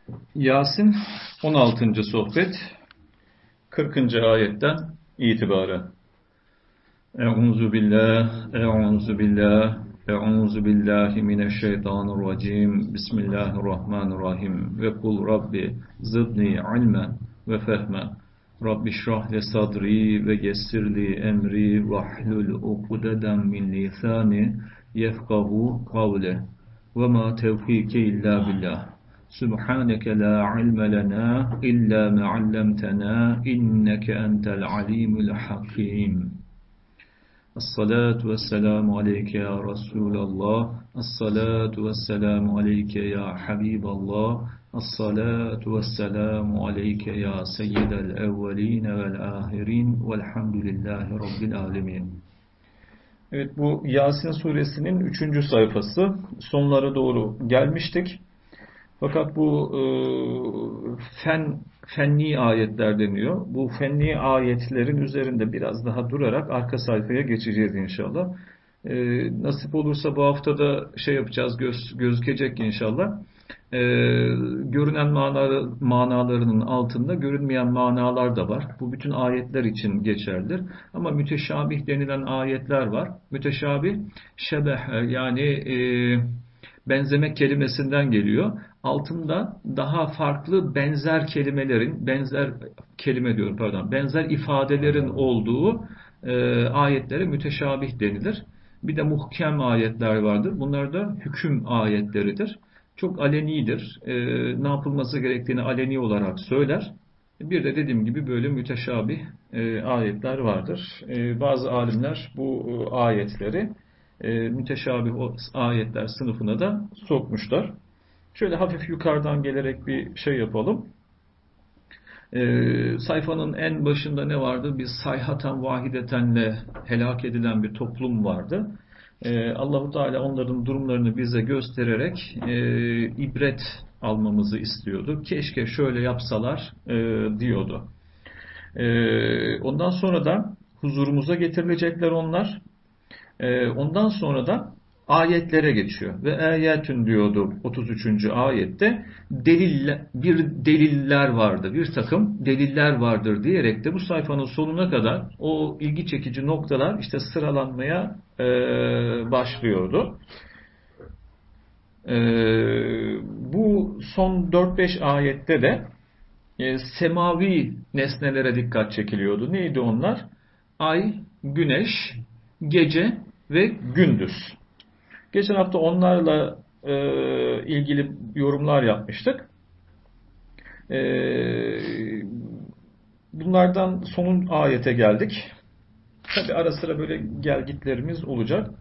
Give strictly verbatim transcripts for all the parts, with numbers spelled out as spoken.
Yasin on altıncı sohbet kırkıncı ayetten itibaren. Euzu billah, euzu billah, euzu billahi mineşşeytanirracim. Bismillahirrahmanirrahim. Ve kul Rabbi zidni ilmen ve fehmen. Rabbi şrah li sadri ve yessirli emri ve hlul ukdeden min lisani yefkahu kavle. Ve ma tevfiki illa billah. Subhaneke la ilme lena illa ma allamtana inneke entel alimul hakim. As-salatu vesselamu aleyke ya Resulallah. As-salatu vesselamu aleyke ya Habiballah. As-salatu vesselamu aleyke ya seyyidel evveline vel ahirin. Velhamdülillahi Rabbil alemin. Evet, bu Yasin suresinin üçüncü sayfası. Sonlara doğru gelmiştik. Fakat bu e, fen fenni ayetler deniyor. Bu fenni ayetlerin üzerinde biraz daha durarak arka sayfaya geçeceğiz inşallah. E, nasip olursa bu haftada şey yapacağız, göz, gözükecek inşallah. E, görünen manaları, manalarının altında görünmeyen manalar da var. Bu bütün ayetler için geçerlidir. Ama müteşabih denilen ayetler var. Müteşabih, şebeh yani e, benzemek kelimesinden geliyor. Altında daha farklı benzer kelimelerin, benzer kelime diyorum pardon, benzer ifadelerin olduğu e, ayetlere müteşabih denilir. Bir de muhkem ayetler vardır. Bunlar da hüküm ayetleridir. Çok alenidir. E, ne yapılması gerektiğini aleni olarak söyler. Bir de dediğim gibi böyle müteşabih e, ayetler vardır. E, bazı alimler bu e, ayetleri e, müteşabih ayetler sınıfına da sokmuşlar. Şöyle hafif yukarıdan gelerek bir şey yapalım. Ee, sayfanın en başında ne vardı? Bir sayhaten vahidetenle helak edilen bir toplum vardı. Ee, Allah-u Teala onların durumlarını bize göstererek e, ibret almamızı istiyordu. Keşke şöyle yapsalar e, diyordu. E, ondan sonra da huzurumuza getirilecekler onlar. E, ondan sonra da ayetlere geçiyor. Ve ayetün diyordu otuz üçüncü ayette delil, bir deliller vardı, bir takım deliller vardır diyerek de bu sayfanın sonuna kadar o ilgi çekici noktalar işte sıralanmaya e, başlıyordu. E, bu son dört beş ayette de e, semavi nesnelere dikkat çekiliyordu. Neydi onlar? Ay, güneş, gece ve gündüz. Geçen hafta onlarla e, ilgili yorumlar yapmıştık. E, bunlardan sonun ayete geldik. Tabi ara sıra böyle gelgitlerimiz olacak.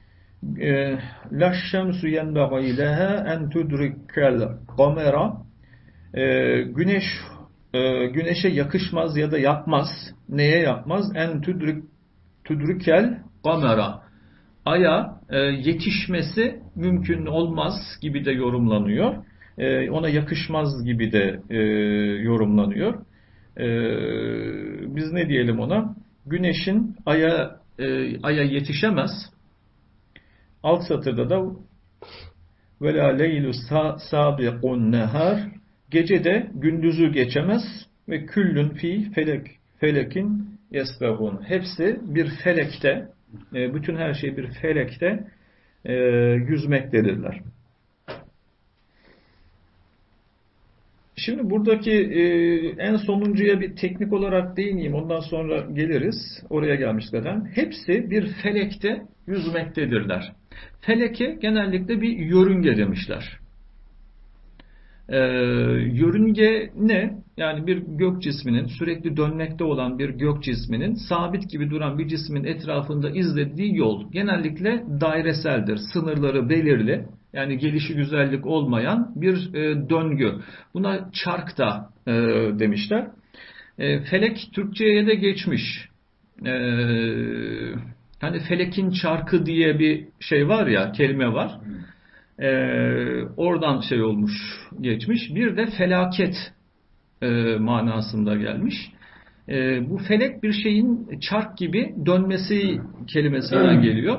La şemsu yenbeği leha en tudrikel kamera. Güneş e, güneşe yakışmaz ya da yapmaz. Neye yapmaz? En tudrik tudrikel kamera. Aya e, yetişmesi mümkün olmaz gibi de yorumlanıyor. E, ona yakışmaz gibi de e, yorumlanıyor. E, biz ne diyelim ona? Güneşin aya e, aya yetişemez. Alt satırda da vela leylu sabiqun nehar, gece de gündüzü geçemez ve küllün fi felek felekin yesbehun. Hepsi bir felekte, bütün her şey bir felekte e, yüzmektedirler. Şimdi buradaki e, en sonuncuya bir teknik olarak değineyim. Ondan sonra geliriz. Oraya gelmişlerden. Hepsi bir felekte yüzmektedirler. Feleke genellikle bir yörünge demişler. E, yörünge ne? Yani bir gök cisminin, sürekli dönmekte olan bir gök cisminin sabit gibi duran bir cismin etrafında izlediği yol genellikle daireseldir. Sınırları belirli. Yani gelişi güzellik olmayan bir e, döngü. Buna çark da e, demişler. E, felek Türkçe'ye de geçmiş. E, hani felekin çarkı diye bir şey var ya, kelime var. E, oradan şey olmuş, geçmiş. Bir de felaket e, manasında gelmiş. E, bu felek bir şeyin çark gibi dönmesi kelimesinden geliyor.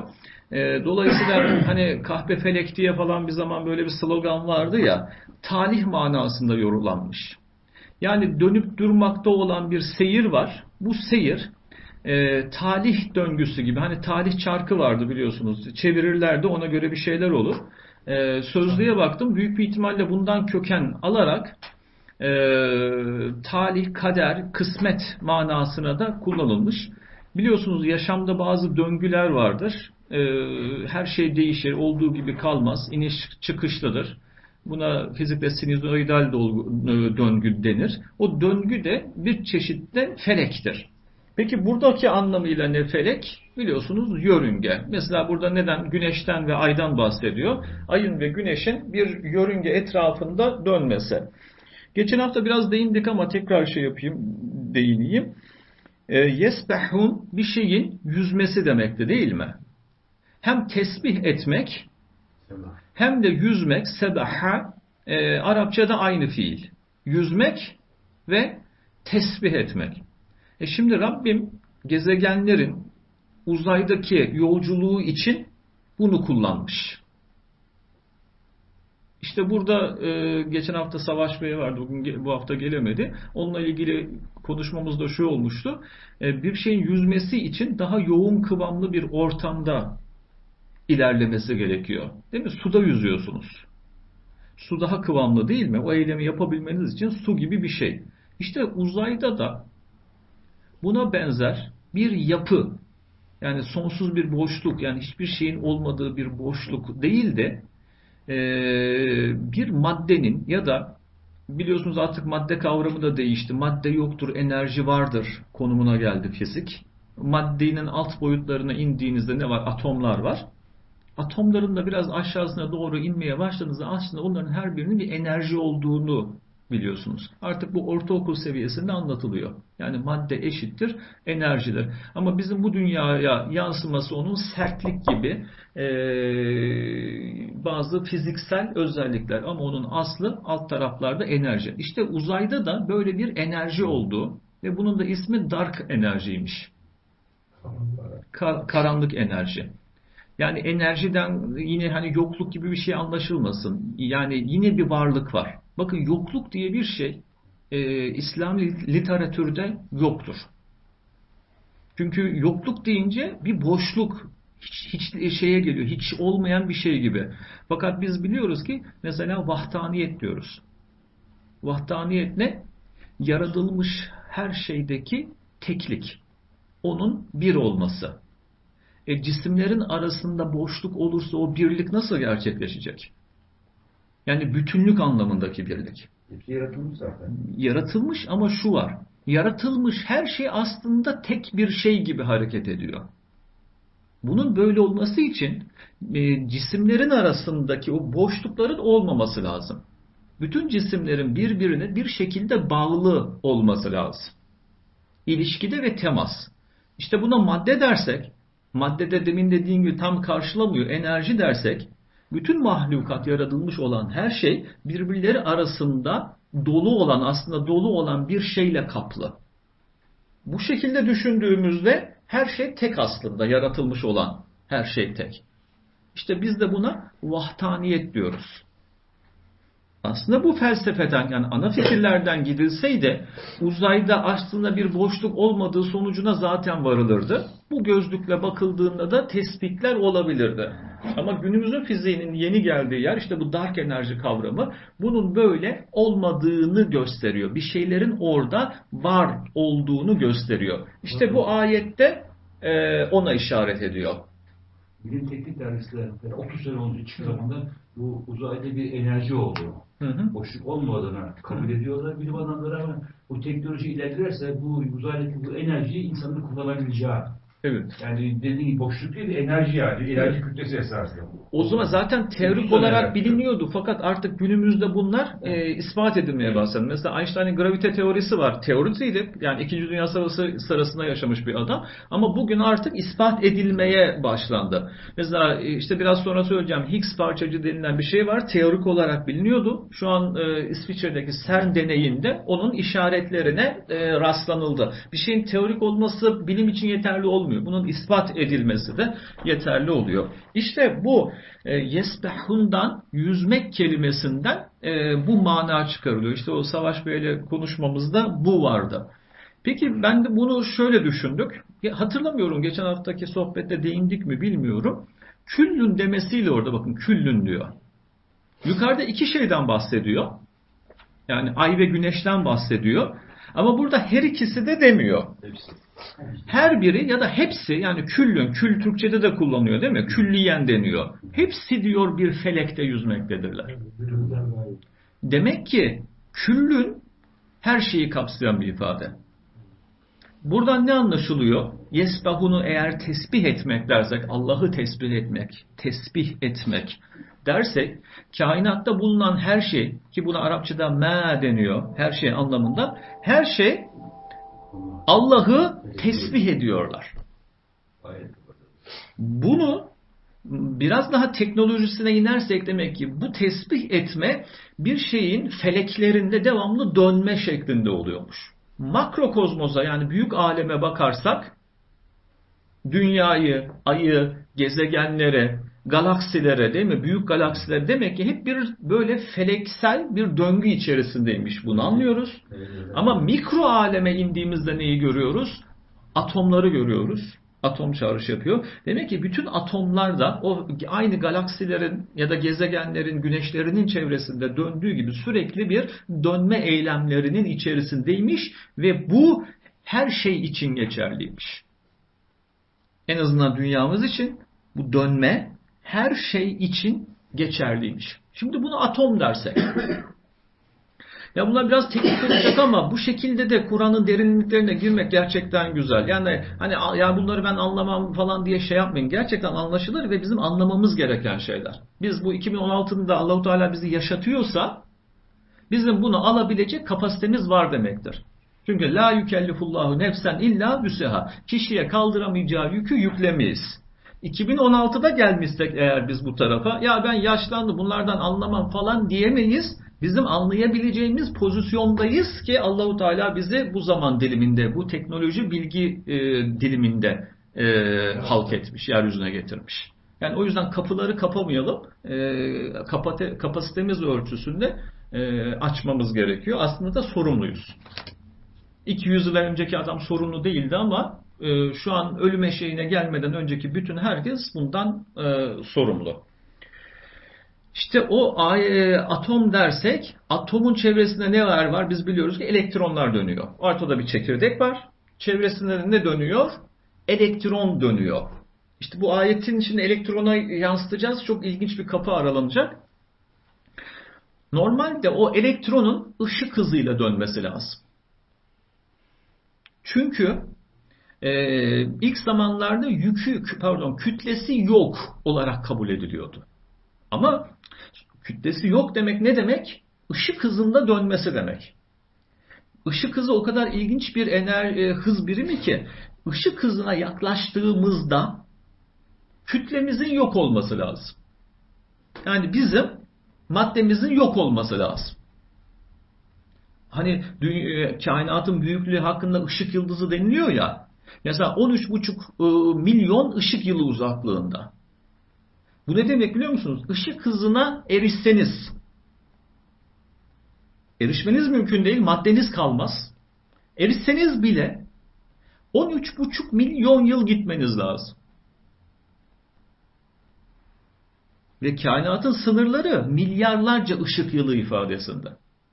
E, dolayısıyla hani kahpe felek diye falan bir zaman böyle bir slogan vardı ya, talih manasında yorulanmış. Yani dönüp durmakta olan bir seyir var. Bu seyir e, talih döngüsü gibi. Hani talih çarkı vardı biliyorsunuz. Çevirirlerdi, ona göre bir şeyler olur. E, sözlüğe baktım. Büyük bir ihtimalle bundan köken alarak e, talih, kader, kısmet manasına da kullanılmış. Biliyorsunuz yaşamda bazı döngüler vardır. E, her şey değişir, olduğu gibi kalmaz. İniş çıkışlıdır. Buna fizikte sinüzoidal döngü denir. O döngü de bir çeşitte felektir. Peki buradaki anlamıyla ne felek? Biliyorsunuz yörünge. Mesela burada neden güneşten ve aydan bahsediyor? Ayın ve güneşin bir yörünge etrafında dönmesi. Geçen hafta biraz değindik ama tekrar şey yapayım, değineyim. E, yesbehun bir şeyin yüzmesi demekti değil mi? Hem tesbih etmek hem de yüzmek, sebaha, e, Arapçada aynı fiil. Yüzmek ve tesbih etmek. E şimdi Rabbim gezegenlerin uzaydaki yolculuğu için bunu kullanmış. İşte burada e, geçen hafta Savaş Bey vardı, bugün bu hafta gelemedi. Onunla ilgili konuşmamızda şu olmuştu. E, bir şeyin yüzmesi için daha yoğun kıvamlı bir ortamda ilerlemesi gerekiyor. Değil mi? Suda yüzüyorsunuz. Su daha kıvamlı değil mi? O eylemi yapabilmeniz için su gibi bir şey. İşte uzayda da buna benzer bir yapı, yani sonsuz bir boşluk, yani hiçbir şeyin olmadığı bir boşluk değil de bir maddenin ya da biliyorsunuz artık madde kavramı da değişti. Madde yoktur, enerji vardır konumuna geldi fizik. Maddenin alt boyutlarına indiğinizde ne var? Atomlar var. Atomların da biraz aşağısına doğru inmeye başladığınızda aslında onların her birinin bir enerji olduğunu biliyorsunuz. Artık bu ortaokul seviyesinde anlatılıyor. Yani madde eşittir enerjidir. Ama bizim bu dünyaya yansıması onun sertlik gibi e, bazı fiziksel özellikler. Ama onun aslı alt taraflarda enerji. İşte uzayda da böyle bir enerji olduğu ve bunun da ismi dark enerjiymiş. Ka- karanlık enerji. Yani enerjiden yine hani yokluk gibi bir şey anlaşılmasın. Yani yine bir varlık var. Bakın yokluk diye bir şey e, İslam literatürde yoktur. Çünkü yokluk deyince bir boşluk hiç, hiç şeye geliyor. Hiç olmayan bir şey gibi. Fakat biz biliyoruz ki mesela vahdaniyet diyoruz. Vahdaniyet ne? Yaratılmış her şeydeki teklik. Onun bir olması. E, cisimlerin arasında boşluk olursa o birlik nasıl gerçekleşecek? Yani bütünlük anlamındaki birlik. Hepsi yaratılmış zaten. Yaratılmış ama şu var. Yaratılmış her şey aslında tek bir şey gibi hareket ediyor. Bunun böyle olması için e, cisimlerin arasındaki o boşlukların olmaması lazım. Bütün cisimlerin birbirine bir şekilde bağlı olması lazım. İlişkide ve temas. İşte buna madde dersek, maddede demin dediğim gibi tam karşılamıyor, enerji dersek, bütün mahlukat yaratılmış olan her şey birbirleri arasında dolu olan, aslında dolu olan bir şeyle kaplı. Bu şekilde düşündüğümüzde her şey tek aslında, yaratılmış olan her şey tek. İşte biz de buna vahdaniyet diyoruz. Aslında bu felsefeden, yani ana fikirlerden gidilseydi uzayda aslında bir boşluk olmadığı sonucuna zaten varılırdı. Bu gözlükle bakıldığında da tespitler olabilirdi. Ama günümüzün fiziğinin yeni geldiği yer işte bu dark enerji kavramı bunun böyle olmadığını gösteriyor. Bir şeylerin orada var olduğunu gösteriyor. İşte bu ayette e, ona işaret ediyor. Bilim teknik dergislerinde otuz sene önce çıktığı zamanda bu uzayda bir enerji olduğu, hı hı. boşluk olmadığını kabul ediyorlar bilim adamları, ama bu teknoloji ilerlerse bu uzaydaki bu enerjiyi insanın kullanabileceği. Evet. Yani dediğim boşluk değil, enerji yani. Enerji kütlesi esasında. O zaman zaten teorik olarak biliniyordu. Fakat artık günümüzde bunlar e, ispat edilmeye başladı. Mesela Einstein'ın gravite teorisi var. Teorisiydi. Yani İkinci Dünya Savaşı sırasında yaşamış bir adam. Ama bugün artık ispat edilmeye başlandı. Mesela işte biraz sonra söyleyeceğim, Higgs parçacığı denilen bir şey var. Teorik olarak biliniyordu. Şu an e, İsviçre'deki CERN deneyinde onun işaretlerine e, rastlanıldı. Bir şeyin teorik olması bilim için yeterli olmuyor. olmuyor. Bunun ispat edilmesi de yeterli oluyor. İşte bu e, yesbehundan, yüzmek kelimesinden e, bu mana çıkarılıyor. İşte o Savaş Bey'le konuşmamızda bu vardı. Peki ben de bunu şöyle düşündük. Hatırlamıyorum, geçen haftaki sohbette değindik mi bilmiyorum. Küllün demesiyle orada bakın küllün diyor. Yukarıda iki şeyden bahsediyor. Yani ay ve güneşten bahsediyor. Ama burada her ikisi de demiyor. Her biri ya da hepsi, yani küllün, kül Türkçe'de de kullanıyor değil mi? Külliyen deniyor. Hepsi diyor bir felekte yüzmektedirler. Demek ki küllün her şeyi kapsayan bir ifade. Buradan ne anlaşılıyor? Yesbahunu eğer tesbih etmek dersek, Allah'ı tesbih etmek, tesbih etmek dersek, kainatta bulunan her şey, ki buna Arapçada ma deniyor, her şey anlamında, her şey Allah'ı tesbih ediyorlar. Bunu biraz daha teknolojisine inersek demek ki bu tesbih etme bir şeyin feleklerinde devamlı dönme şeklinde oluyormuş. Makrokozmoza, yani büyük aleme bakarsak dünyayı, ayı, gezegenlere, galaksilere, değil mi? Büyük galaksiler demek ki hep bir böyle feleksel bir döngü içerisindeymiş. Bunu anlıyoruz. Ama mikro aleme indiğimizde neyi görüyoruz? Atomları görüyoruz. Atom çağrış yapıyor. Demek ki bütün atomlar da o aynı galaksilerin ya da gezegenlerin, güneşlerinin çevresinde döndüğü gibi sürekli bir dönme eylemlerinin içerisindeymiş ve bu her şey için geçerliymiş. En azından dünyamız için bu dönme her şey için geçerliymiş. Şimdi bunu atom dersek. Ya bunlar biraz teknik olacak ama bu şekilde de Kur'an'ın derinliklerine girmek gerçekten güzel. Yani hani ya bunları ben anlamam falan diye şey yapmayın. Gerçekten anlaşılır ve bizim anlamamız gereken şeyler. Biz bu iki bin on altıda Allahu Teala bizi yaşatıyorsa bizim bunu alabilecek kapasitemiz var demektir. Çünkü la yükellifullahu nefsen illa vüseha. Kişiye kaldıramayacağı yükü yüklemeyiz. iki bin on altıda gelmişsek eğer biz bu tarafa, ya ben yaşlandım bunlardan anlamam falan diyemeyiz. Bizim anlayabileceğimiz pozisyondayız ki Allahu Teala bizi bu zaman diliminde, bu teknoloji bilgi e, diliminde e, halk etmiş, yeryüzüne getirmiş. Yani o yüzden kapıları kapamayalım, e, kapate, kapasitemiz ölçüsünde e, açmamız gerekiyor. Aslında da sorumluyuz. iki yüz yıl önceki adam sorumlu değildi ama e, şu an ölüm eşeğine gelmeden önceki bütün herkes bundan e, sorumlu. İşte o atom dersek, atomun çevresinde ne var var? Biz biliyoruz ki elektronlar dönüyor. Ortada bir çekirdek var. Çevresinde de ne dönüyor? Elektron dönüyor. İşte bu ayetin içinde elektrona yansıtacağız. Çok ilginç bir kapı aralanacak. Normalde o elektronun ışık hızıyla dönmesi lazım. Çünkü e, ilk zamanlarda yükü, pardon, kütlesi yok olarak kabul ediliyordu. Ama kütlesi yok demek ne demek? Işık hızında dönmesi demek. Işık hızı o kadar ilginç bir enerji, hız birimi ki ışık hızına yaklaştığımızda kütlemizin yok olması lazım. Yani bizim maddemizin yok olması lazım. Hani dünya, kainatın büyüklüğü hakkında ışık yıldızı deniliyor ya. Mesela on üç buçuk milyon ışık yılı uzaklığında. Bu ne demek biliyor musunuz? Işık hızına erişseniz, erişmeniz mümkün değil, maddeniz kalmaz. Erişseniz bile on üç buçuk milyon yıl gitmeniz lazım. Ve kainatın sınırları milyarlarca ışık yılı ifadesinde.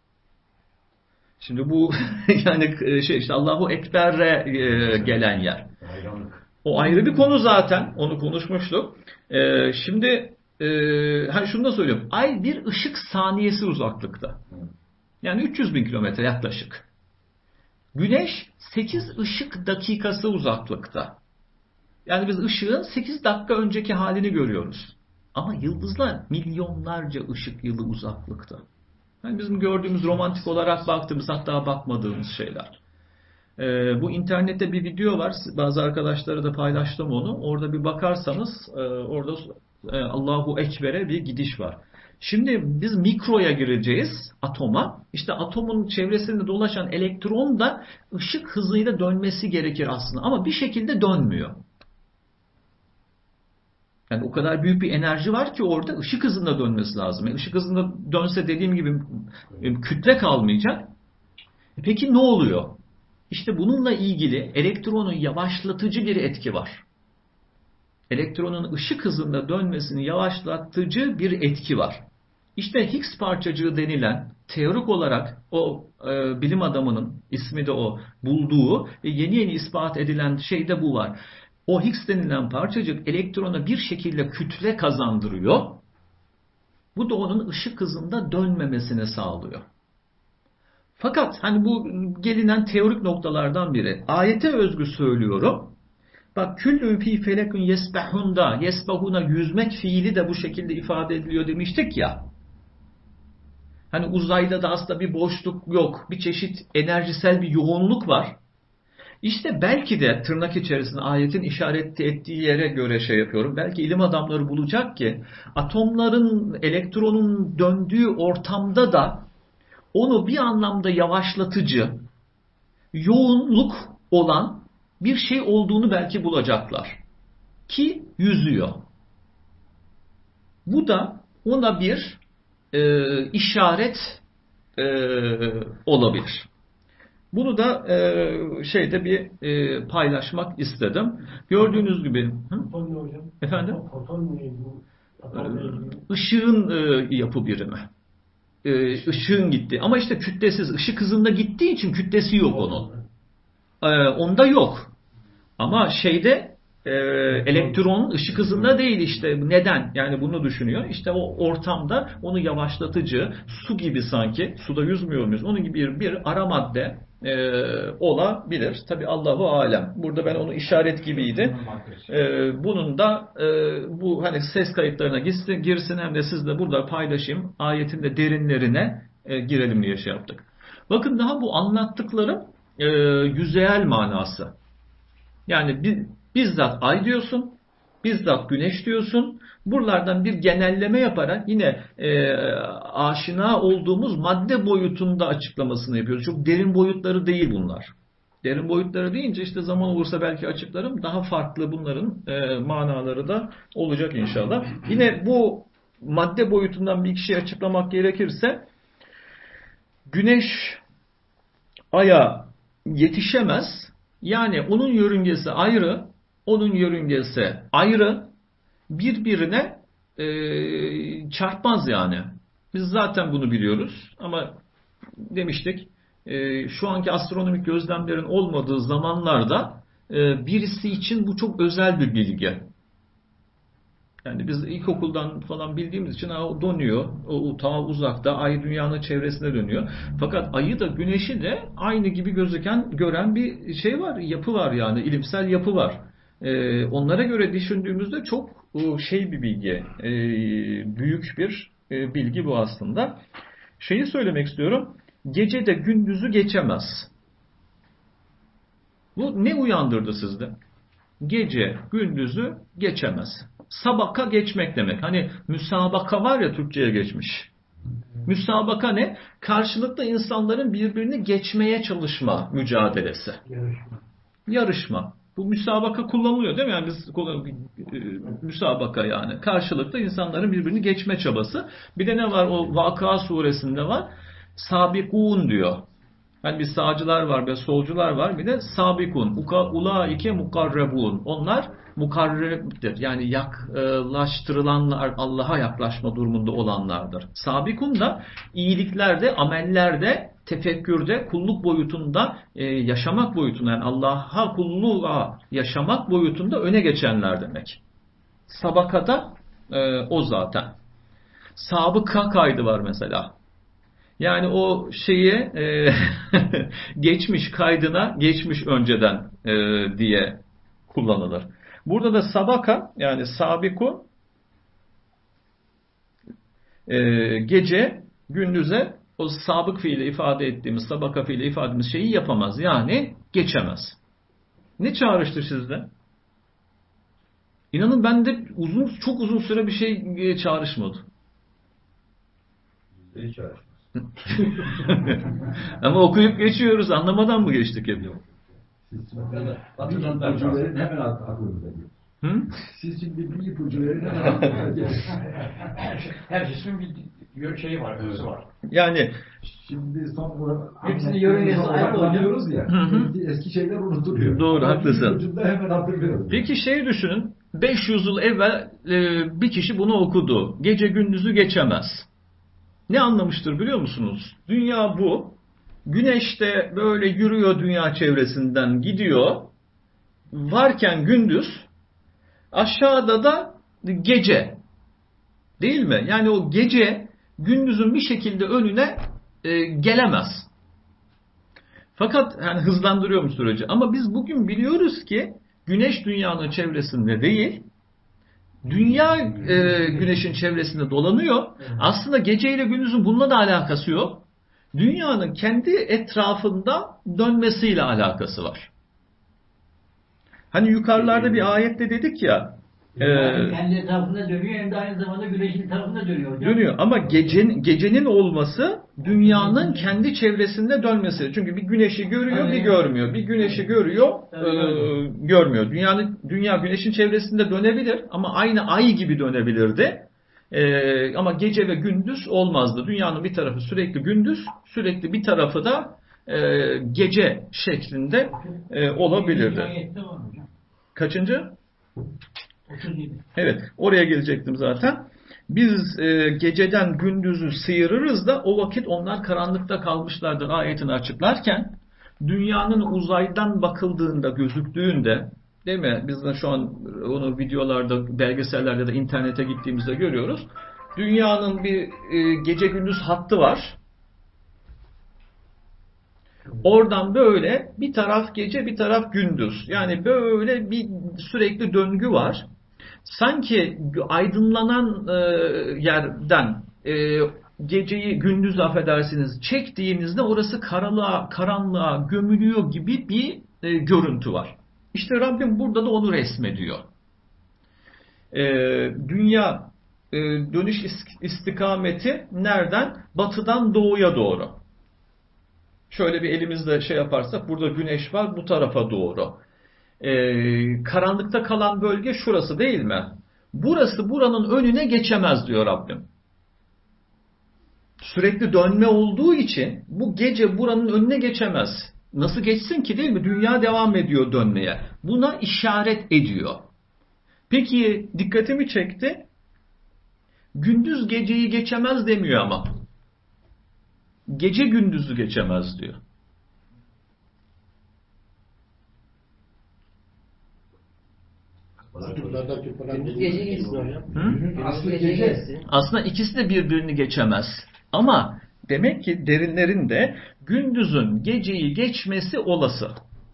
Şimdi bu yani şey işte Allahu Ekber'e gelen yer. O ayrı bir konu zaten. Onu konuşmuştuk. Ee, şimdi e, hani şunu da söylüyorum. Ay bir ışık saniyesi uzaklıkta. Yani üç yüz bin kilometre yaklaşık. Güneş sekiz ışık dakikası uzaklıkta. Yani biz ışığın sekiz dakika önceki halini görüyoruz. Ama yıldızlar milyonlarca ışık yılı uzaklıkta. Yani bizim gördüğümüz, romantik olarak baktığımız, hatta bakmadığımız şeyler. Ee, bu internette bir video var. Bazı arkadaşlara da paylaştım onu. Orada bir bakarsanız e, orada e, Allahu Ekber'e bir gidiş var. Şimdi biz mikroya gireceğiz, atoma. İşte atomun çevresinde dolaşan elektron da ışık hızıyla dönmesi gerekir aslında. Ama bir şekilde dönmüyor. Yani o kadar büyük bir enerji var ki orada ışık hızında dönmesi lazım. Yani ışık hızında dönse dediğim gibi kütle kalmayacak. Peki ne oluyor? İşte bununla ilgili elektronun yavaşlatıcı bir etki var. Elektronun ışık hızında dönmesini yavaşlatıcı bir etki var. İşte Higgs parçacığı denilen teorik olarak o e, bilim adamının ismi de o bulduğu ve yeni yeni ispat edilen şey de bu var. O Higgs denilen parçacık elektrona bir şekilde kütle kazandırıyor. Bu da onun ışık hızında dönmemesini sağlıyor. Fakat hani bu gelinen teorik noktalardan biri. Ayete özgü söylüyorum. Bak küllün fî felekün yesbehunda, yesbehuna yüzmek fiili de bu şekilde ifade ediliyor demiştik ya. Hani uzayda da aslında bir boşluk yok. Bir çeşit enerjisel bir yoğunluk var. İşte belki de tırnak içerisinde ayetin işaret ettiği yere göre şey yapıyorum. Belki ilim adamları bulacak ki atomların, elektronun döndüğü ortamda da onu bir anlamda yavaşlatıcı, yoğunluk olan bir şey olduğunu belki bulacaklar. Ki yüzüyor. Bu da ona bir e, işaret e, olabilir. Bunu da e, şeyde bir e, paylaşmak istedim. Gördüğünüz gibi. Foton ne hocam? Efendim? Foton ne bu? Işığın e, yapı birimi. E, ışığın gitti. Ama işte kütlesiz. Işık hızında gittiği için kütlesi yok onun. E, onda yok. Ama şeyde e, elektron ışık hızında değil işte. Neden? Yani bunu düşünüyor. İşte o ortamda onu yavaşlatıcı, su gibi sanki, suda yüzmüyor muyuz? Onun gibi bir, bir ara madde e, olabilir. Tabi Allahu alem. Burada ben onu işaret gibiydi. E, bunun da e, bu hani ses kayıtlarına gitsin, girsin hem de sizle burada paylaşayım. Ayetin de derinlerine e, girelim diye şey yaptık. Bakın daha bu anlattıklarım e, yüzeyel manası. Yani bizzat ay diyorsun, bizzat güneş diyorsun. Buralardan bir genelleme yaparak yine e, aşina olduğumuz madde boyutunda açıklamasını yapıyoruz. Çok derin boyutları değil bunlar. Derin boyutları deyince işte zaman olursa belki açıklarım. Daha farklı bunların e, manaları da olacak inşallah. Yine bu madde boyutundan bir kişiye açıklamak gerekirse güneş aya yetişemez. Yani onun yörüngesi ayrı, onun yörüngesi ayrı, birbirine e, çarpmaz yani. Biz zaten bunu biliyoruz ama demiştik e, şu anki astronomik gözlemlerin olmadığı zamanlarda e, birisi için bu çok özel bir bilgi. Yani biz ilkokuldan falan bildiğimiz için o dönüyor. O ta uzakta ay dünyanın çevresine dönüyor. Fakat ayı da güneşi de aynı gibi gözüken gören bir şey var. Yapı var yani. İlimsel yapı var. Ee, onlara göre düşündüğümüzde çok şey bir bilgi. E, büyük bir e, bilgi bu aslında. Şeyi söylemek istiyorum. Gece de gündüzü geçemez. Bu ne uyandırdı sizde? Gece gündüzü geçemez. Sabaka geçmek demek. Hani müsabaka var ya Türkçe'ye geçmiş. Müsabaka ne? Karşılıklı insanların birbirini geçmeye çalışma mücadelesi. Yarışma. Yarışma. Bu müsabaka kullanılıyor değil mi? Yani biz müsabaka yani. Karşılıklı insanların birbirini geçme çabası. Bir de ne var? O Vakıa suresinde var. Sabikun diyor. Yani bir sağcılar var, bir solcular var, bir de sabikun. Ulaike mukarrebun. Onlar mukarrebdir. Yani yaklaştırılanlar, Allah'a yaklaşma durumunda olanlardır. Sabikun da iyiliklerde, amellerde, tefekkürde, kulluk boyutunda, yaşamak boyutunda, yani Allah'a kulluğa yaşamak boyutunda öne geçenler demek. Sabakada o zaten. Sabıka kaydı var mesela. Yani o şeyi e, geçmiş kaydına geçmiş önceden e, diye kullanılır. Burada da sabaka yani sabiku e, gece gündüze o sabık fiili ifade ettiğimiz sabaka fiili ifade ettiğimiz şeyi yapamaz. Yani geçemez. Ne çağrıştı sizde? İnanın ben de uzun çok uzun süre bir şey çağrışmadı. Hiç çağrışmadı. Ama okuyup geçiyoruz. Anlamadan mı geçtik hep? Hatırlanlar hemen aklımıza geliyor. Hı? Siz şimdi bir ipucu verin. Her cismin bir şeyi var, ötesi var. Yani şimdi son olarak hepsini yörüngesi ayrı odaklanıyoruz ya. Hı hı. Eski, eski şeyler unutuluyor. Doğru, Ama haklısın. bir ipucunda hemen hatırlıyorum. Peki şeyi düşünün. beş yüz yıl evvel e, bir kişi bunu okudu. Gece gündüzü geçemez. Ne anlamıştır biliyor musunuz? Dünya bu. Güneş de böyle yürüyor dünya çevresinden gidiyor. Varken gündüz, aşağıda da gece. Değil mi? Yani o gece gündüzün bir şekilde önüne e, gelemez. Fakat yani hızlandırıyor mu süreci? Ama biz bugün biliyoruz ki güneş dünyanın çevresinde değil, dünya e, güneşin çevresinde dolanıyor. Aslında geceyle gündüzün bununla da alakası yok. Dünyanın kendi etrafında dönmesiyle alakası var. Hani yukarılarda bir ayette dedik ya, Yani kendi etrafında dönüyor hem de aynı zamanda güneşin tarafında dönüyor. Hocam. Dönüyor ama gecenin, gecenin olması dünyanın kendi çevresinde dönmesi. Çünkü bir güneşi görüyor, bir görmüyor. Bir güneşi görüyor, e, görmüyor. Dünyanın dünya güneşin çevresinde dönebilir ama aynı ay gibi dönebilirdi. E, ama gece ve gündüz olmazdı. Dünyanın bir tarafı sürekli gündüz, sürekli bir tarafı da e, gece şeklinde e, olabilirdi. Kaçıncı? Evet, oraya gelecektim zaten. Biz e, geceden gündüzü sıyırırız da o vakit onlar karanlıkta kalmışlardır ayetini açıklarken dünyanın uzaydan bakıldığında, gözüktüğünde, değil mi? Biz de şu an onu videolarda, belgesellerde de internete gittiğimizde görüyoruz. Dünyanın bir e, gece gündüz hattı var. Oradan böyle bir taraf gece, bir taraf gündüz. Yani böyle bir sürekli döngü var. Sanki aydınlanan e, yerden e, geceyi gündüz affedersiniz çektiğinizde orası karanlığa, karanlığa gömülüyor gibi bir e, görüntü var. İşte Rabbim burada da onu resmediyor. E, dünya e, dönüş istikameti nereden? Batıdan doğuya doğru. Şöyle bir elimizle şey yaparsak burada güneş var bu tarafa doğru. Ee, karanlıkta kalan bölge şurası değil mi? Burası buranın önüne geçemez diyor Rabbim. Sürekli dönme olduğu için bu gece buranın önüne geçemez. Nasıl geçsin ki değil mi? Dünya devam ediyor dönmeye. Buna işaret ediyor. Peki dikkatimi çekti. Gündüz geceyi geçemez demiyor ama. Gece gündüzü geçemez diyor. Aslında ikisi de birbirini geçemez. Ama demek ki derinlerinde gündüzün geceyi geçmesi olası.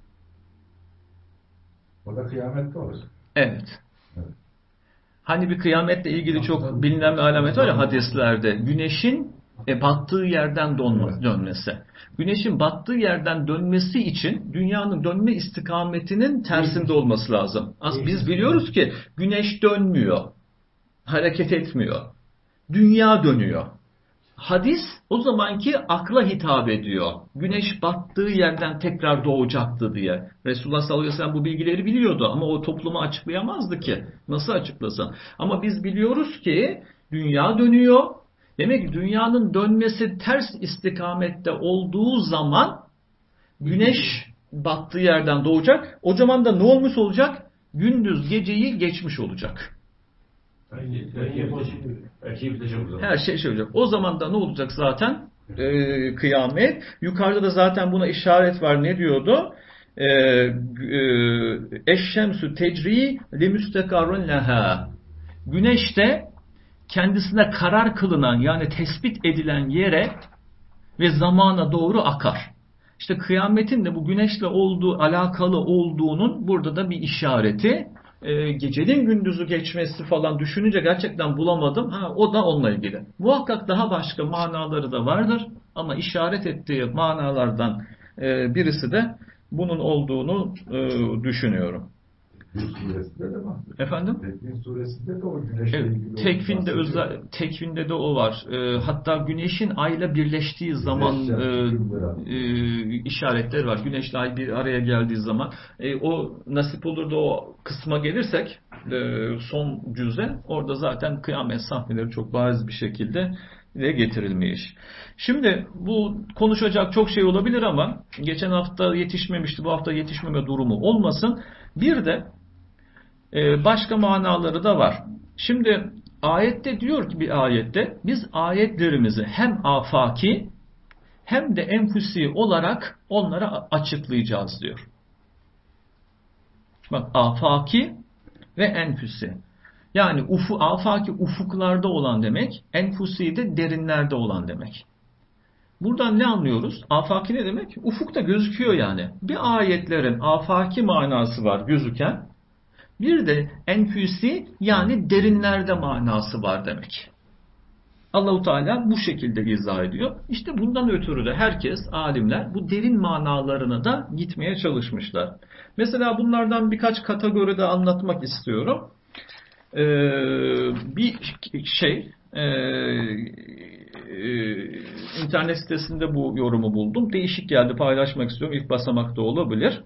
O da kıyamette olur. Evet. Evet. Hani bir kıyametle ilgili çok bilinen bir alamet var ya hadislerde. Güneşin e, battığı yerden donma, dönmesi. Güneşin battığı yerden dönmesi için dünyanın dönme istikametinin tersinde olması lazım. Aslında biz biliyoruz ki güneş dönmüyor. Hareket etmiyor. Dünya dönüyor. Hadis o zamanki akla hitap ediyor. Güneş battığı yerden tekrar doğacaktı diye. Resulullah sallallahu aleyhi ve sellem bu bilgileri biliyordu ama o topluma açıklayamazdı ki. Nasıl açıklasın? Ama biz biliyoruz ki dünya dönüyor. Demek ki dünyanın dönmesi ters istikamette olduğu zaman güneş battığı yerden doğacak. O zaman da ne olmuş olacak? Gündüz geceyi geçmiş olacak. Her şey şey olacak. O zaman da ne olacak zaten? Ee, kıyamet. Yukarıda da zaten buna işaret var. Ne diyordu? Eşşemsü tecri li müstekarrun leha. Güneş de kendisine karar kılınan yani tespit edilen yere ve zamana doğru akar. İşte kıyametin de bu güneşle olduğu alakalı olduğunun burada da bir işareti. Ee, gecenin gündüzü geçmesi falan düşününce gerçekten bulamadım. Ha, o da onunla ilgili. Muhakkak daha başka manaları da vardır ama işaret ettiği manalardan e, birisi de bunun olduğunu e, düşünüyorum. Suresinde de mi? Efendim? Tekvin suresinde de o güneşle Evet, ilgili. tekvinde özel, tekvinde de o var. Ee, hatta güneşin ayla birleştiği zaman e, e, işaretler var. Güneşle ay bir araya geldiği zaman. E, o nasip olur da o kısma gelirsek e, son cüze orada zaten kıyamet sahneleri çok bariz bir şekilde dile getirilmiş. Şimdi bu konuşacak çok şey olabilir ama geçen hafta yetişmemişti, bu hafta yetişmeme durumu olmasın. Bir de e, başka manaları da var. Şimdi ayette diyor ki bir ayette biz ayetlerimizi hem afaki hem de enfusi olarak onlara açıklayacağız diyor. Bak afaki ve enfusi. Yani ufu, afaki ufuklarda olan demek, enfusi de derinlerde olan demek. Buradan ne anlıyoruz? Afaki ne demek? Ufukta gözüküyor yani. Bir ayetlerin afaki manası var gözüken, bir de enfüsi yani derinlerde manası var demek. Allah-u Teala bu şekilde izah ediyor. İşte bundan ötürü de herkes, alimler bu derin manalarına da gitmeye çalışmışlar. Mesela bunlardan birkaç kategoride anlatmak istiyorum. Ee, bir şey e, e, internet sitesinde bu yorumu buldum. Değişik geldi, paylaşmak istiyorum. İlk basamakta olabilir.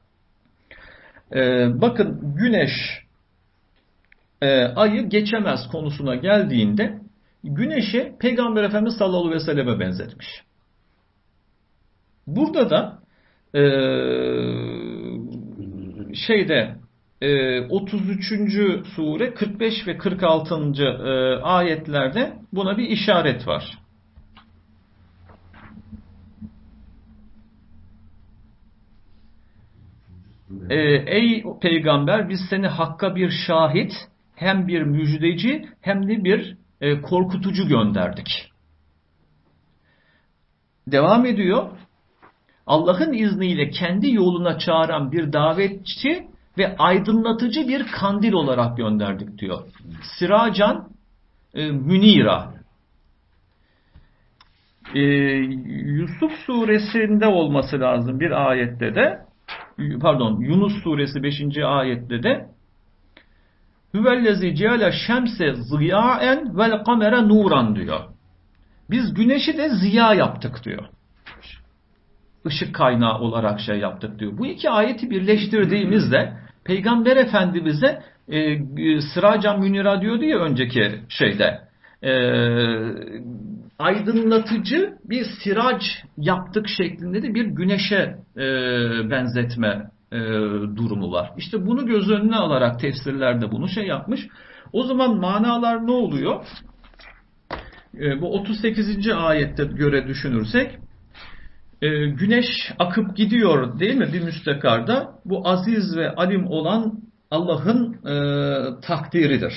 Ee, bakın güneş e, ayı geçemez konusuna geldiğinde güneşi Peygamber Efendimiz sallallahu aleyhi ve selleme benzetmiş. Burada da e, şeyde e, otuz üçüncü sure kırk beş ve kırk altıncı E, ayetlerde buna bir işaret var. Ee, ey peygamber biz seni hakka bir şahit hem bir müjdeci hem de bir e, korkutucu gönderdik. Devam ediyor. Allah'ın izniyle kendi yoluna çağıran bir davetçi ve aydınlatıcı bir kandil olarak gönderdik diyor. Siracan e, Münira. E, Yusuf suresinde olması lazım bir ayette de, pardon Yunus suresi beşinci ayette de Hüvellezi ceale şemse ziyaen vel kamera nuran diyor. Biz güneşi de ziya yaptık diyor. Işık kaynağı olarak şey yaptık diyor. Bu iki ayeti birleştirdiğimizde Peygamber Efendimiz'e e, Sıracan Münira diyordu ya önceki şeyde. E, aydınlatıcı bir sirac yaptık şeklinde de bir güneşe e, benzetme e, durumu var. İşte bunu göz önüne alarak tefsirlerde bunu şey yapmış. O zaman manalar ne oluyor? E, bu otuz sekizinci ayette göre düşünürsek e, güneş akıp gidiyor değil mi bir müstekarda? Bu aziz ve alim olan Allah'ın e, takdiridir.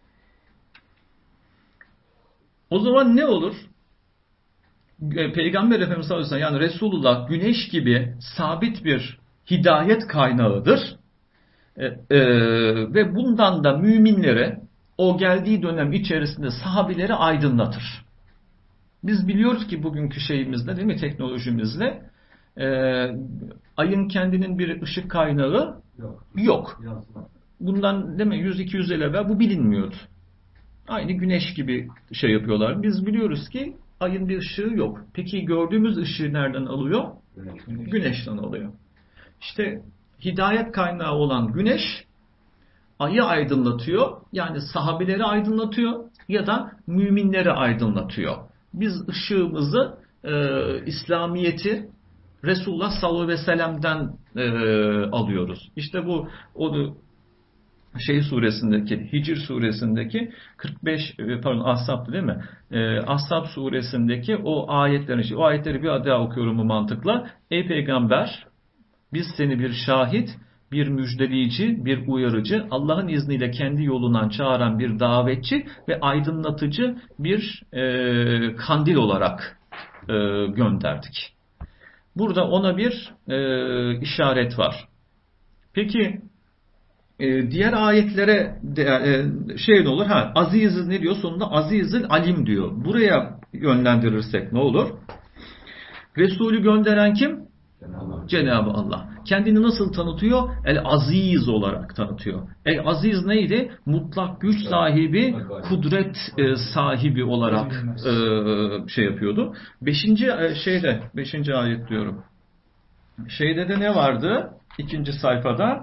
O zaman ne olur? Peygamber Efendimiz sallallahu aleyhi ve sellem yani Resulullah güneş gibi sabit bir hidayet kaynağıdır. Ee, e, ve bundan da müminlere o geldiği dönem içerisinde sahabileri aydınlatır. Biz biliyoruz ki bugünkü şeyimizde değil mi teknolojimizle e, ayın kendinin bir ışık kaynağı yok. yok. Bundan değil mi yüz iki yüz yıl evvel bu bilinmiyordu. Aynı güneş gibi şey yapıyorlar. Biz biliyoruz ki ayın bir ışığı yok. Peki gördüğümüz ışığı nereden alıyor? Güneş. Güneşten alıyor. İşte hidayet kaynağı olan güneş ayı aydınlatıyor. Yani sahabeleri aydınlatıyor ya da müminleri aydınlatıyor. Biz ışığımızı e, İslamiyet'i Resulullah sallallahu aleyhi ve sellem'den e, alıyoruz. İşte bu o şey suresindeki, Hicr suresindeki kırk beş pardon Ahzab değil mi? Ee, Ahzab suresindeki o ayetlerin şey, o ayetleri bir daha okuyorum bu mantıkla. Ey peygamber biz seni bir şahit, bir müjdeleyici, bir uyarıcı, Allah'ın izniyle kendi yolundan çağıran bir davetçi ve aydınlatıcı bir e, kandil olarak e, gönderdik. Burada ona bir e, işaret var. Peki Ee, diğer ayetlere de, e, şey ne olur? Ha, aziz ne diyor? Sonunda azizil alim diyor. Buraya yönlendirirsek ne olur? Resulü gönderen kim? Cenab-ı Allah. Cenab-ı Allah. kendini nasıl tanıtıyor? El-Aziz olarak tanıtıyor. El-Aziz neydi? Mutlak güç sahibi, kudret e, sahibi olarak e, şey yapıyordu. Beşinci e, şeyde, beşinci ayet diyorum. Şeyde de ne vardı? İkinci sayfada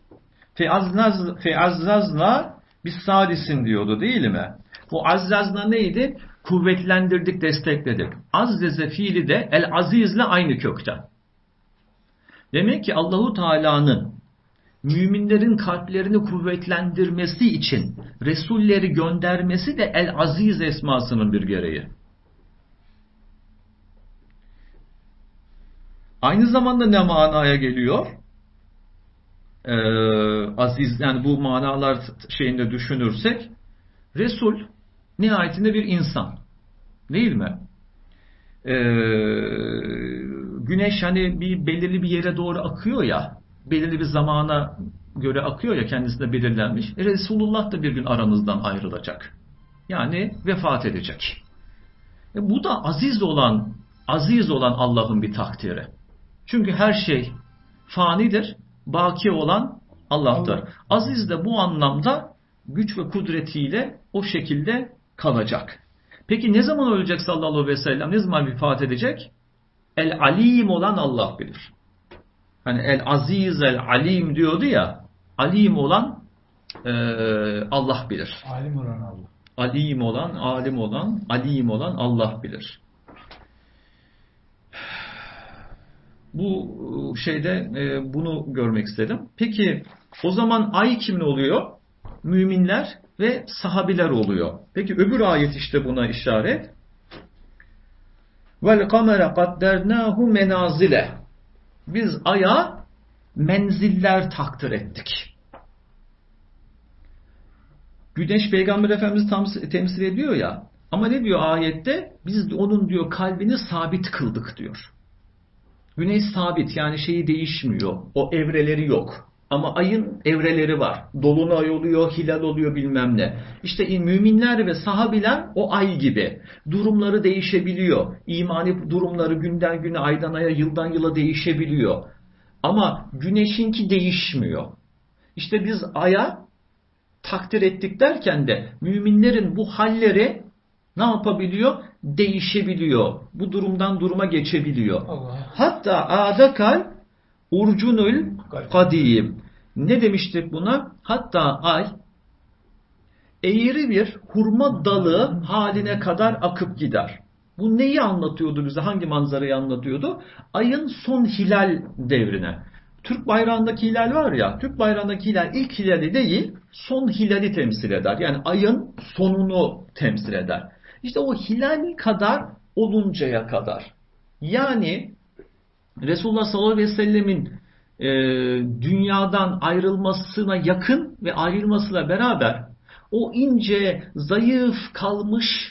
feazzazna bis sadisin diyordu değil mi? Bu azzazna neydi? Kuvvetlendirdik, destekledik. Azzeze fiili de el-azizle aynı kökten. Demek ki Allahu Teala'nın müminlerin kalplerini kuvvetlendirmesi için Resulleri göndermesi de el-aziz esmasının bir gereği. Aynı zamanda ne manaya geliyor? Ee, aziz, yani bu manalar şeyinde düşünürsek, Resul nihayetinde bir insan. Değil mi? Ee, güneş hani bir belirli bir yere doğru akıyor ya, belirli bir zamana göre akıyor ya, kendisine belirlenmiş. E, Resulullah da bir gün aranızdan ayrılacak. Yani vefat edecek. E, bu da aziz olan, aziz olan Allah'ın bir takdiri. Çünkü her şey fanidir, baki olan Allah'tır. Aziz de bu anlamda güç ve kudretiyle o şekilde kalacak. Peki ne zaman ölecek sallallahu aleyhi ve sellem? Ne zaman vefat edecek? El-Alim olan Allah bilir. Hani El-Aziz, El-Alim diyordu ya, alim olan e, Allah bilir. Alim olan Allah. Alim olan, alim olan, alim olan Allah bilir. Bu şeyde e, bunu görmek istedim. Peki o zaman ay kimin oluyor? Müminler ve sahabiler oluyor. Peki öbür ayet işte buna işaret. Vel kamera kaddernahu menazile. Biz aya menziller takdir ettik. Güneş Peygamber Efendimiz'i temsil ediyor ya. Ama ne diyor ayette? Biz onun diyor kalbini sabit kıldık diyor. Güneş sabit, yani şeyi değişmiyor. O evreleri yok. Ama ayın evreleri var. Dolunay oluyor, hilal oluyor, bilmem ne. İşte müminler ve sahabiler o ay gibi. Durumları değişebiliyor. İmani durumları günden güne, aydan aya, yıldan yıla değişebiliyor. Ama güneşinki değişmiyor. İşte biz aya takdir ettik derken de müminlerin bu halleri ne yapabiliyor? Değişebiliyor. Bu durumdan duruma geçebiliyor. Allah. Hatta adakal urcunul kadim. Ne demiştik buna? Hatta ay eğri bir hurma dalı haline kadar akıp gider. Bu neyi anlatıyordu bize? Hangi manzarayı anlatıyordu? Ayın son hilal devrine. Türk bayrağındaki hilal var ya, Türk bayrağındaki hilal ilk hilali değil, son hilali temsil eder. Yani ayın sonunu temsil eder. İşte o hilal kadar oluncaya kadar. Yani Resulullah sallallahu aleyhi ve sellemin e, dünyadan ayrılmasına yakın ve ayrılmasıyla beraber o ince, zayıf kalmış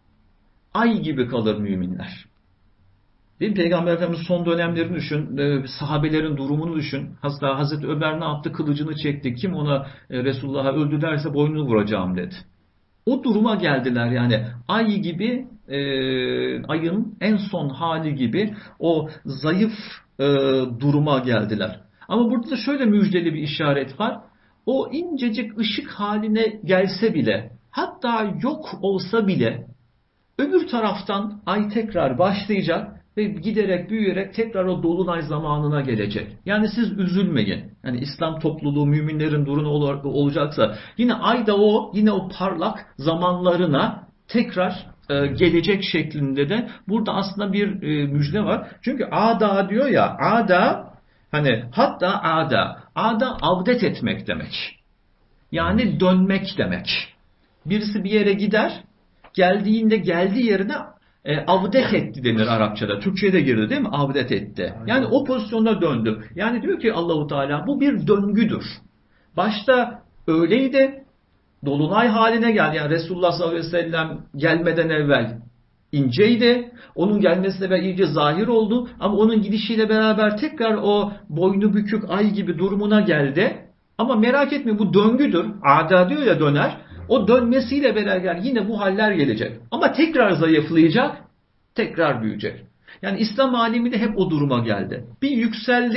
ay gibi kalır müminler. Değil mi? Peygamber Efendimiz son dönemlerini düşün, e, sahabelerin durumunu düşün. Hatta Hazreti Ömer ne yaptı? Kılıcını çekti. Kim ona e, Resulullah'a öldü derse boynunu vuracağım dedi. O duruma geldiler yani. Ay gibi, e, ayın en son hali gibi o zayıf e, duruma geldiler. Ama burada da şöyle müjdeli bir işaret var. O incecik ışık haline gelse bile, hatta yok olsa bile, öbür taraftan ay tekrar başlayacak ve giderek büyüyerek tekrar o dolunay zamanına gelecek. Yani siz üzülmeyin. Yani İslam topluluğu müminlerin durumu olacaksa yine ay da o yine o parlak zamanlarına tekrar e, gelecek şeklinde de burada aslında bir e, müjde var. Çünkü ada diyor ya, ada hani hatta ada ada avdet etmek demek. Yani dönmek demek. Birisi bir yere gider, geldiğinde geldiği yerine E, avdet etti denir Arapçada. Türkçe'ye de girdi değil mi? Avdet etti. Yani o pozisyonda döndü. Yani diyor ki Allahu Teala bu bir döngüdür. Başta öyleydi. Dolunay haline geldi. Yani Resulullah sallallahu aleyhi ve sellem gelmeden evvel inceydi. Onun gelmesiyle beraber iyice zahir oldu. Ama onun gidişiyle beraber tekrar o boynu bükük ay gibi durumuna geldi. Ama merak etmeyin, bu döngüdür. Ada diyor ya, döner. O dönmesiyle beraber yine bu haller gelecek. Ama tekrar zayıflayacak, tekrar büyüyecek. Yani İslam alemi de hep o duruma geldi. Bir yükseldi,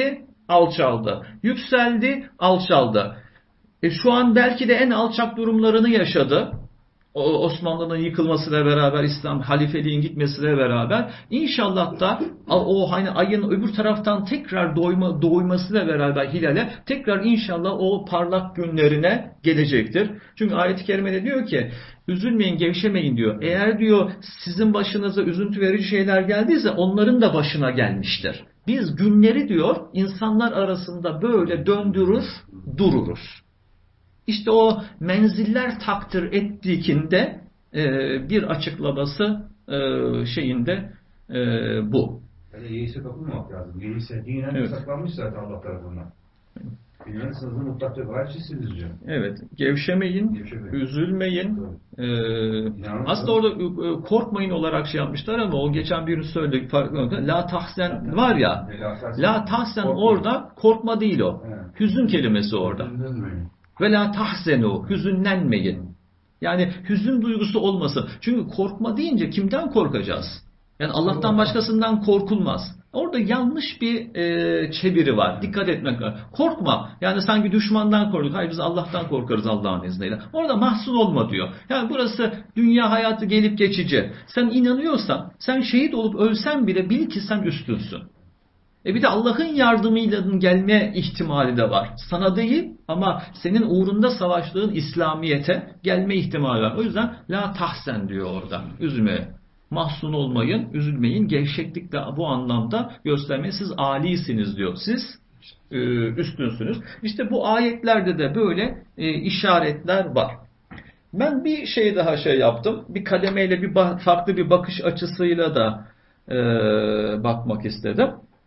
alçaldı. Yükseldi, alçaldı. E şu an belki de en alçak durumlarını yaşadı. O Osmanlı'nın yıkılmasıyla beraber, İslam halifeliğin gitmesiyle beraber, inşallah da o hani ayın öbür taraftan tekrar doyma, doğmasıyla beraber hilale tekrar inşallah o parlak günlerine gelecektir. Çünkü ayet-i kerimede diyor ki üzülmeyin, gevşemeyin diyor. Eğer diyor sizin başınıza üzüntü verici şeyler geldiyse onların da başına gelmiştir. Biz günleri diyor insanlar arasında böyle döndürür dururuz. İşte o menziller takdir ettiğinde e, bir açıklaması e, şeyinde e, bu. Yani yeise kapılmamak lazım. Yeise dinen evet. saklanmış zaten Allah tarafından. Dünyanın sınırlı mutlak ve gayet çizsiniz diyor. Evet. Gevşemeyin, Gevşemeyin. üzülmeyin. E, aslında orada e, korkmayın olarak şey yapmışlar ama o geçen birini söyledik. La tahsen var ya. La tahsen orada korkma değil o. Evet. Hüzün kelimesi orada. Ve la tahzenu, hüzünlenmeyin. Yani hüzün duygusu olmasın. Çünkü korkma deyince kimden korkacağız? Yani Allah'tan başkasından korkulmaz. Orada yanlış bir e, çeviri var. Dikkat etmek lazım. Korkma. Yani sanki düşmandan korktuk. Hayır biz Allah'tan korkarız Allah'ın izniyle. Orada mahzun olma diyor. Yani burası dünya hayatı gelip geçici. Sen inanıyorsan, sen şehit olup ölsen bile bil ki sen üstünsün. E bir de Allah'ın yardımıyla gelme ihtimali de var. Sana değil ama senin uğrunda savaştığın İslamiyet'e gelme ihtimali var. O yüzden la tahsen diyor orada. Üzülme. Mahzun olmayın, üzülmeyin. Gevşeklik de bu anlamda göstermeyin. Siz âlisiniz diyor. Siz e, üstünsünüz. İşte bu ayetlerde de böyle e, işaretler var. Ben bir şey daha şey yaptım. Bir kademeyle bir farklı bir bakış açısıyla da e, bakmak istedim.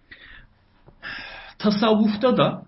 Tasavvufta da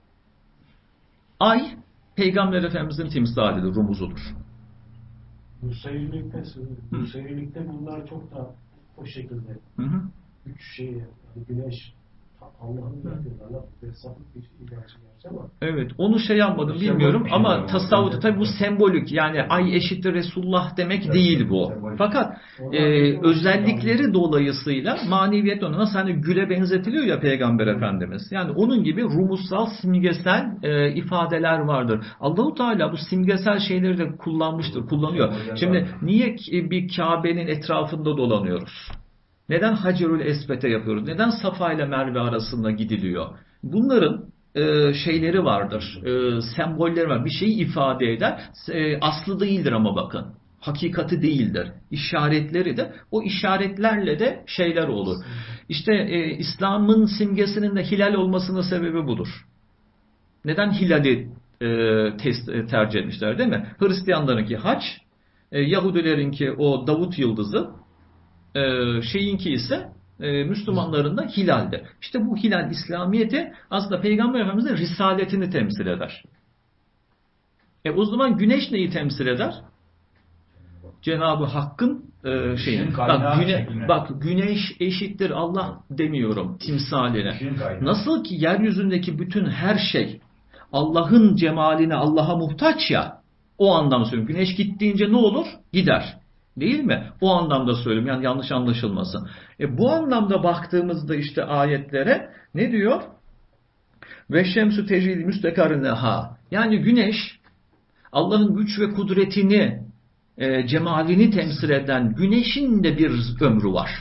ay Peygamber Efendimizin timsalidir, rumuzudur. Musayirlikte, Musayirlikte bunlar çok da o şekilde. Hı hı. Üç şey, yani güneş, Allah'ın yarattığı hesaplık bir ilacı ama. Evet, onu şey yapmadım bilmiyorum şey ama tasavvufta tabi bu sembolik, yani ay eşittir Resulullah demek evet, değil bu. Sembolik. Fakat e, özellikleri dolayısıyla maneviyet ona nasıl hani güle benzetiliyor ya Peygamber Efendimiz. Yani onun gibi rumuzsal, simgesel e, ifadeler vardır. Allahu Teala bu simgesel şeyleri de kullanmıştır, kullanıyor. Şimdi niye bir Kabe'nin etrafında dolanıyoruz? Neden Hacerül Esved'e yapıyoruz? Neden Safa ile Merve arasında gidiliyor? Bunların e, şeyleri vardır, e, sembolleri var. Bir şeyi ifade eder. E, aslı değildir ama bakın. Hakikati değildir. İşaretleri de o işaretlerle de şeyler olur. İşte e, İslam'ın simgesinin de hilal olmasının sebebi budur. Neden hilali e, test, e, tercih etmişler değil mi? Hristiyanlarınki haç, e, Yahudilerinki o Davut yıldızı, Ee, şeyinki ise e, Müslümanların da hilalde. İşte bu hilal İslamiyet'e aslında Peygamber Efendimiz'in risaletini temsil eder. E o zaman güneş neyi temsil eder? Cenab-ı Hakk'ın e, şeyini. Bak, güne, bak güneş eşittir Allah demiyorum timsaline. Nasıl ki yeryüzündeki bütün her şey Allah'ın cemaline, Allah'a muhtaç ya, o anlamda söylüyorum. Güneş gittiğince ne olur? Gider. Değil mi? O anlamda söylüyorum. Yani yanlış anlaşılmasın. E bu anlamda baktığımızda işte ayetlere ne diyor? Ve şemsü tecrid müstekarneha. Yani güneş Allah'ın güç ve kudretini, e, cemalini temsil eden güneşin de bir ömrü var.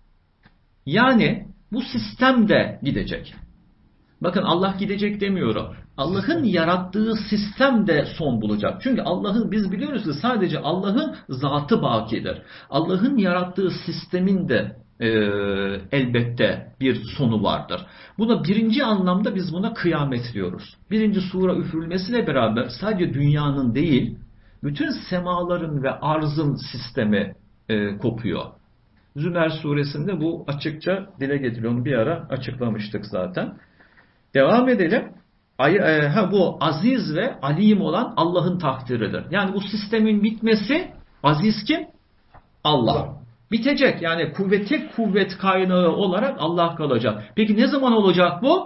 Yani bu sistem de gidecek. Bakın Allah gidecek demiyorum. Allah'ın yarattığı sistem de son bulacak. Çünkü Allah'ın, biz biliyoruz ki sadece Allah'ın zatı bakidir. Allah'ın yarattığı sistemin de e, elbette bir sonu vardır. Buna birinci anlamda biz buna kıyamet diyoruz. Birinci sura üfürülmesiyle beraber sadece dünyanın değil, bütün semaların ve arzın sistemi e, kopuyor. Zümer suresinde bu açıkça dile getiriliyor. Onu bir ara açıklamıştık zaten. Devam edelim. Ay, e, ha, bu aziz ve alim olan Allah'ın takdiridir. Yani bu sistemin bitmesi, aziz kim? Allah. Bitecek. Yani kuvveti kuvvet kaynağı olarak Allah kalacak. Peki ne zaman olacak bu?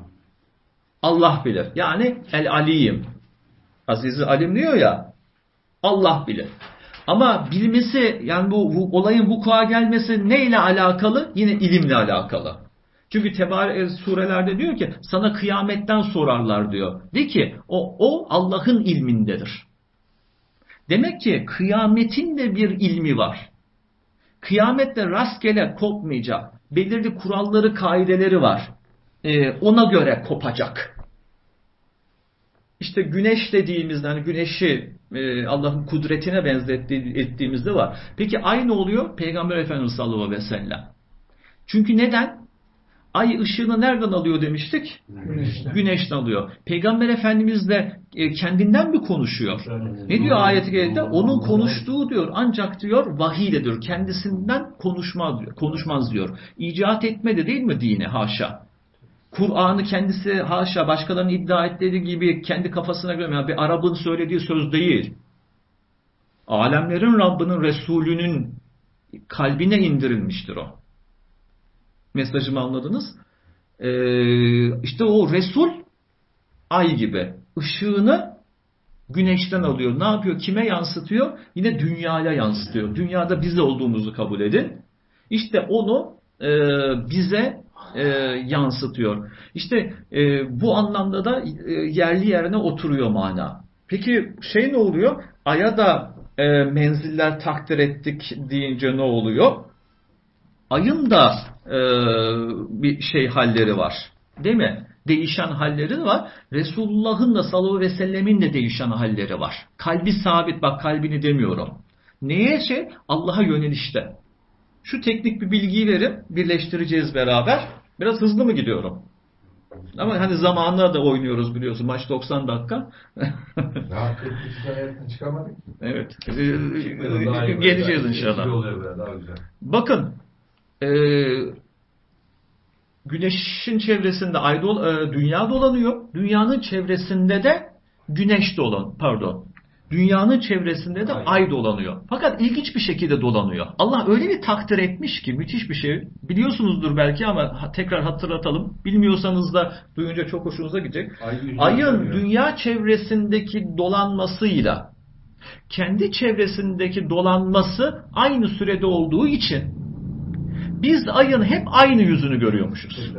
Allah bilir. Yani el alim. Aziz alim diyor ya. Allah bilir. Ama bilmesi, yani bu, bu olayın vuku'a gelmesi neyle alakalı? Yine ilimle alakalı. Çünkü tebarek surelerde diyor ki sana kıyametten sorarlar diyor. De ki o, o Allah'ın ilmindedir. Demek ki kıyametin de bir ilmi var. Kıyamette rastgele kopmayacak. Belirli kuralları, kaideleri var. Ee, ona göre kopacak. İşte güneş dediğimizde hani güneşi e, Allah'ın kudretine benzettiğimizde var. Peki ay ne oluyor? Peygamber Efendimiz sallallahu aleyhi ve sellem. Çünkü neden? Ay ışığını nereden alıyor demiştik? Güneşten. Güneşten alıyor. Peygamber Efendimiz de e, kendinden mi konuşuyor? Ne diyor ayet-i kerimede? Onun konuştuğu diyor ancak diyor vahiy diyor. Kendisinden konuşmaz diyor. Konuşmaz diyor. İcat etmedi değil mi dini? Haşa. Kur'an'ı kendisi haşa başkalarının iddia ettiği gibi kendi kafasına göre yani bir Arap'ın söylediği söz değil. Alemlerin Rabbinin Resulünün kalbine indirilmiştir o. Mesajımı anladınız? Ee, işte o Resul ay gibi ışığını güneşten alıyor. Ne yapıyor? Kime yansıtıyor? Yine dünyaya yansıtıyor. Dünyada biz olduğumuzu kabul edin. İşte onu e, bize e, yansıtıyor. İşte e, bu anlamda da e, yerli yerine oturuyor mana. Peki şey ne oluyor? Ay'a da e, menziller takdir ettik deyince ne oluyor? Ayın da e, bir şey halleri var. Değil mi? Değişen halleri var. Resulullah'ın da sallallahu aleyhi ve sellemin de değişen halleri var. Kalbi sabit, bak kalbini demiyorum. Neye şey? Allah'a yönelişte. Şu teknik bir bilgiyi verip birleştireceğiz beraber. Biraz hızlı mı gidiyorum? Ama hani zamanla da oynuyoruz biliyorsun. Maç doksan dakika. Daha teknik hikayetten çıkamadık. Evet. Ee, geleceğiz inşallah. Bakın e, güneşin çevresinde ay dol, e, dünya dolanıyor. Dünyanın çevresinde de güneş dolan, pardon. Dünyanın çevresinde de ay dolanıyor. Fakat ilginç bir şekilde dolanıyor. Allah öyle bir takdir etmiş ki müthiş bir şey. Biliyorsunuzdur belki ama tekrar hatırlatalım. Bilmiyorsanız da duyunca çok hoşunuza gidecek. Ay, Ayın dünya çevresindeki dolanmasıyla kendi çevresindeki dolanması aynı sürede olduğu için biz ayın hep aynı yüzünü görüyormuşuz.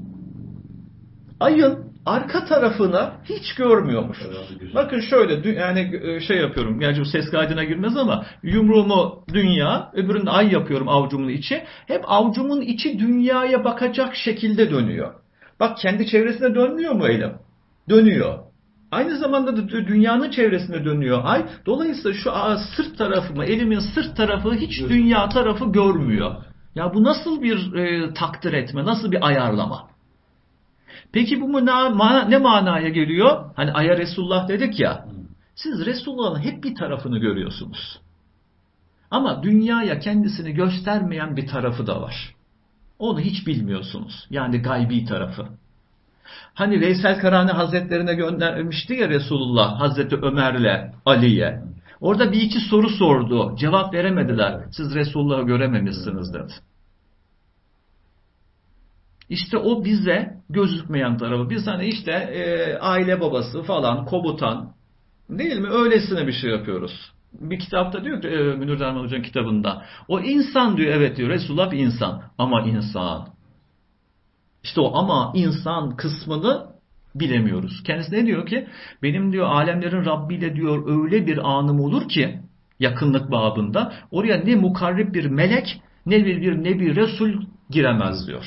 Ayın arka tarafını hiç görmüyormuşuz. Bakın şöyle yani şey yapıyorum. Gerçi bu ses kaydına girmez ama yumruğumu dünya, öbürünü ay yapıyorum avucumun içi. Hep avucumun içi dünyaya bakacak şekilde dönüyor. Bak kendi çevresine dönmüyor mu elim? Dönüyor. Aynı zamanda da dünyanın çevresine dönüyor ay. Dolayısıyla şu sırt tarafımı, elimin sırt tarafı hiç dünya tarafı görmüyor. Ya bu nasıl bir e, takdir etme, nasıl bir ayarlama? Peki bu mana, ne manaya geliyor? Hani aya Resulullah dedik ya. Siz Resulullah'ın hep bir tarafını görüyorsunuz. Ama dünyaya kendisini göstermeyen bir tarafı da var. Onu hiç bilmiyorsunuz. Yani gaybi tarafı. Hani Veysel Karani Hazretlerine göndermişti ya Resulullah Hazreti Ömer'le Ali'ye. Orada bir iki soru sordu. Cevap veremediler. Siz Resulullah'ı görememişsiniz dedi. İşte o bize gözükmeyen tarafı. Biz hani işte e, aile babası falan, komutan değil mi? Öylesine bir şey yapıyoruz. Bir kitapta diyor ki e, Münir Derman Hoca'nın kitabında. O insan diyor, evet diyor. Resulullah bir insan. Ama insan. İşte o ama insan kısmını bilemiyoruz. Kendisi ne diyor ki? Benim diyor alemlerin Rabbi ile diyor öyle bir anım olur ki yakınlık babında oraya ne mukarrib bir melek ne bir, bir ne bir Resul giremez diyor.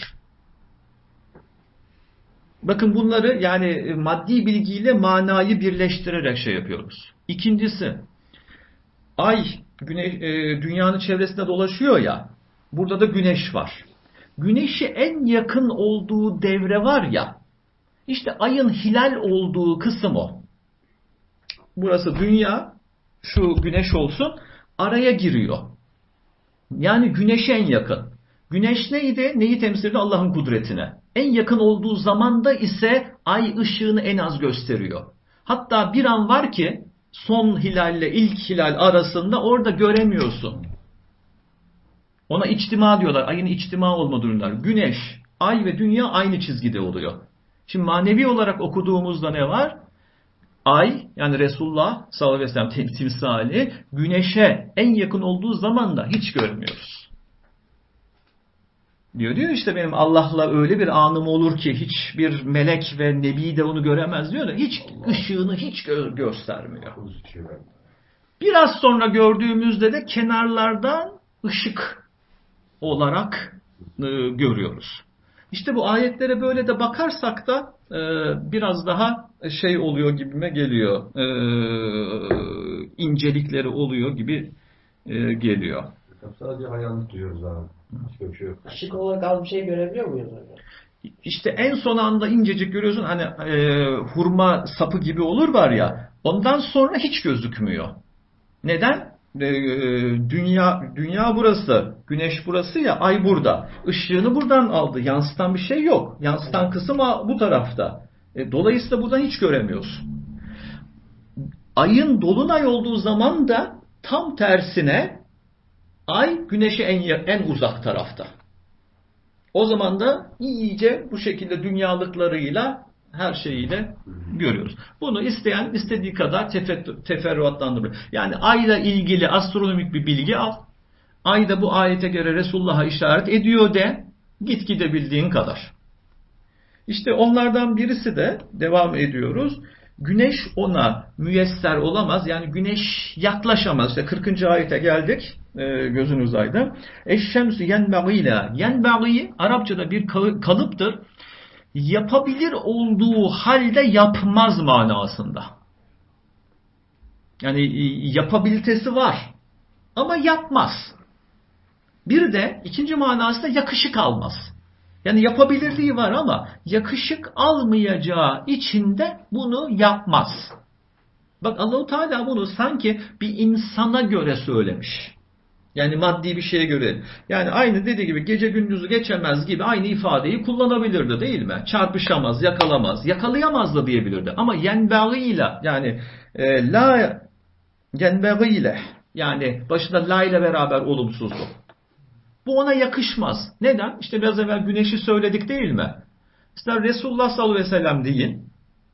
Bakın bunları yani maddi bilgiyle manayı birleştirerek şey yapıyoruz. İkincisi, ay güneş, e, dünyanın çevresinde dolaşıyor ya, burada da güneş var. Güneşi en yakın olduğu devre var ya, işte ayın hilal olduğu kısım o. Burası dünya, şu güneş olsun, araya giriyor. Yani güneşe en yakın. Güneş neydi? Neyi temsil ediyor? Allah'ın kudretine. En yakın olduğu zamanda ise ay ışığını en az gösteriyor. Hatta bir an var ki son hilalle ilk hilal arasında orada göremiyorsun. Ona içtima diyorlar. Ayın içtima olma durumlar. Güneş, ay ve dünya aynı çizgide oluyor. Şimdi manevi olarak okuduğumuzda ne var? Ay yani Resulullah sallallahu aleyhi ve sellem timsali güneşe en yakın olduğu zaman da hiç görmüyoruz. Diyor diyor işte benim Allah'la öyle bir anım olur ki hiçbir melek ve nebi de onu göremez diyor da hiç ışığını hiç gö- göstermiyor. Biraz sonra gördüğümüzde de kenarlardan ışık olarak e, görüyoruz. İşte bu ayetlere böyle de bakarsak da e, biraz daha şey oluyor gibime geliyor. E, incelikleri oluyor gibi e, geliyor. Sadece hayalini duyuyoruz abi. Başka bir şey yok. Işık olarak az bir şey görebiliyor muyuz hocam? İşte en son anda incecik görüyorsun hani e, hurma sapı gibi olur var ya, ondan sonra hiç gözükmüyor. Neden? E, dünya dünya burası, güneş burası ya, ay burada. Işığını buradan aldı. Yansıtan bir şey yok. Yansıtan kısım bu tarafta. E, dolayısıyla buradan hiç göremiyorsun. Ayın dolunay olduğu zaman da tam tersine ay güneşe en en uzak tarafta. O zaman da iyice bu şekilde dünyalıklarıyla her şeyiyle görüyoruz. Bunu isteyen istediği kadar teferruatlandırır. Yani ayla ilgili astronomik bir bilgi al. Ay da bu ayete göre Resulullah'a işaret ediyor de, git gidebildiğin kadar. İşte onlardan birisi de devam ediyoruz. Güneş ona müyesser olamaz. Yani güneş yaklaşamaz. İşte kırkıncı ayete geldik. E, gözünüz aydın. Eşşemsü yenbağıyla. Yenbağıyı Arapçada bir kalıptır. Yapabilir olduğu halde yapmaz manasında. Yani yapabilitesi var. Ama yapmaz. Bir de ikinci manası da yakışık almaz. Yani yapabilirliği var ama yakışık almayacağı için de bunu yapmaz. Bak Allah-u Teala bunu sanki bir insana göre söylemiş. Yani maddi bir şeye göre. Yani aynı dediği gibi gece gündüzü geçemez gibi aynı ifadeyi kullanabilirdi değil mi? Çarpışamaz, yakalamaz, yakalayamaz da diyebilirdi. Ama yenbağıyla yani e, la yenbağıyla yani başında la ile beraber olumsuzluk. Bu ona yakışmaz. Neden? İşte biraz evvel güneşi söyledik değil mi? İşte Resulullah sallallahu aleyhi ve sellem deyin.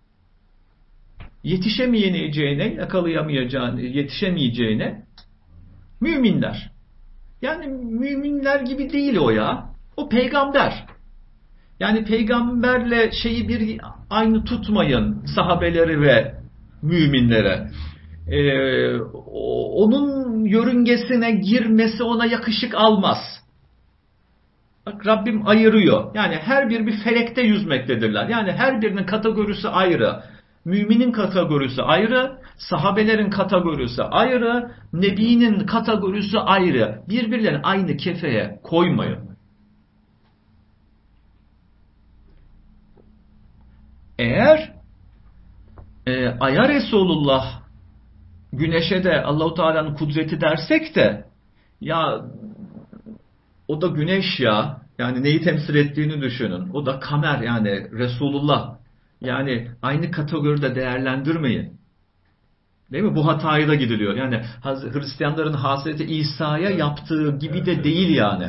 Yetişemeyeceğine, yakalayamayacağını, yetişemeyeceğine müminler. Yani müminler gibi değil o ya. O peygamber. Yani peygamberle şeyi bir aynı tutmayın sahabeleri ve müminlere. Ee, onun yörüngesine girmesi ona yakışık almaz. Bak Rabbim ayırıyor. Yani her bir bir felekte yüzmektedirler. Yani her birinin kategorisi ayrı. Müminin kategorisi ayrı. Sahabelerin kategorisi ayrı. Nebinin kategorisi ayrı. Birbirlerini aynı kefeye koymayın. Eğer e, Ay'a Resulullah, güneşe de Allah-u Teala'nın kudreti dersek de ya o da güneş ya. Yani neyi temsil ettiğini düşünün. O da kamer yani Resulullah. Yani aynı kategoride değerlendirmeyin. Değil mi? Bu hatayı da gidiliyor. Yani Hristiyanların Hazreti İsa'ya yaptığı gibi de değil yani.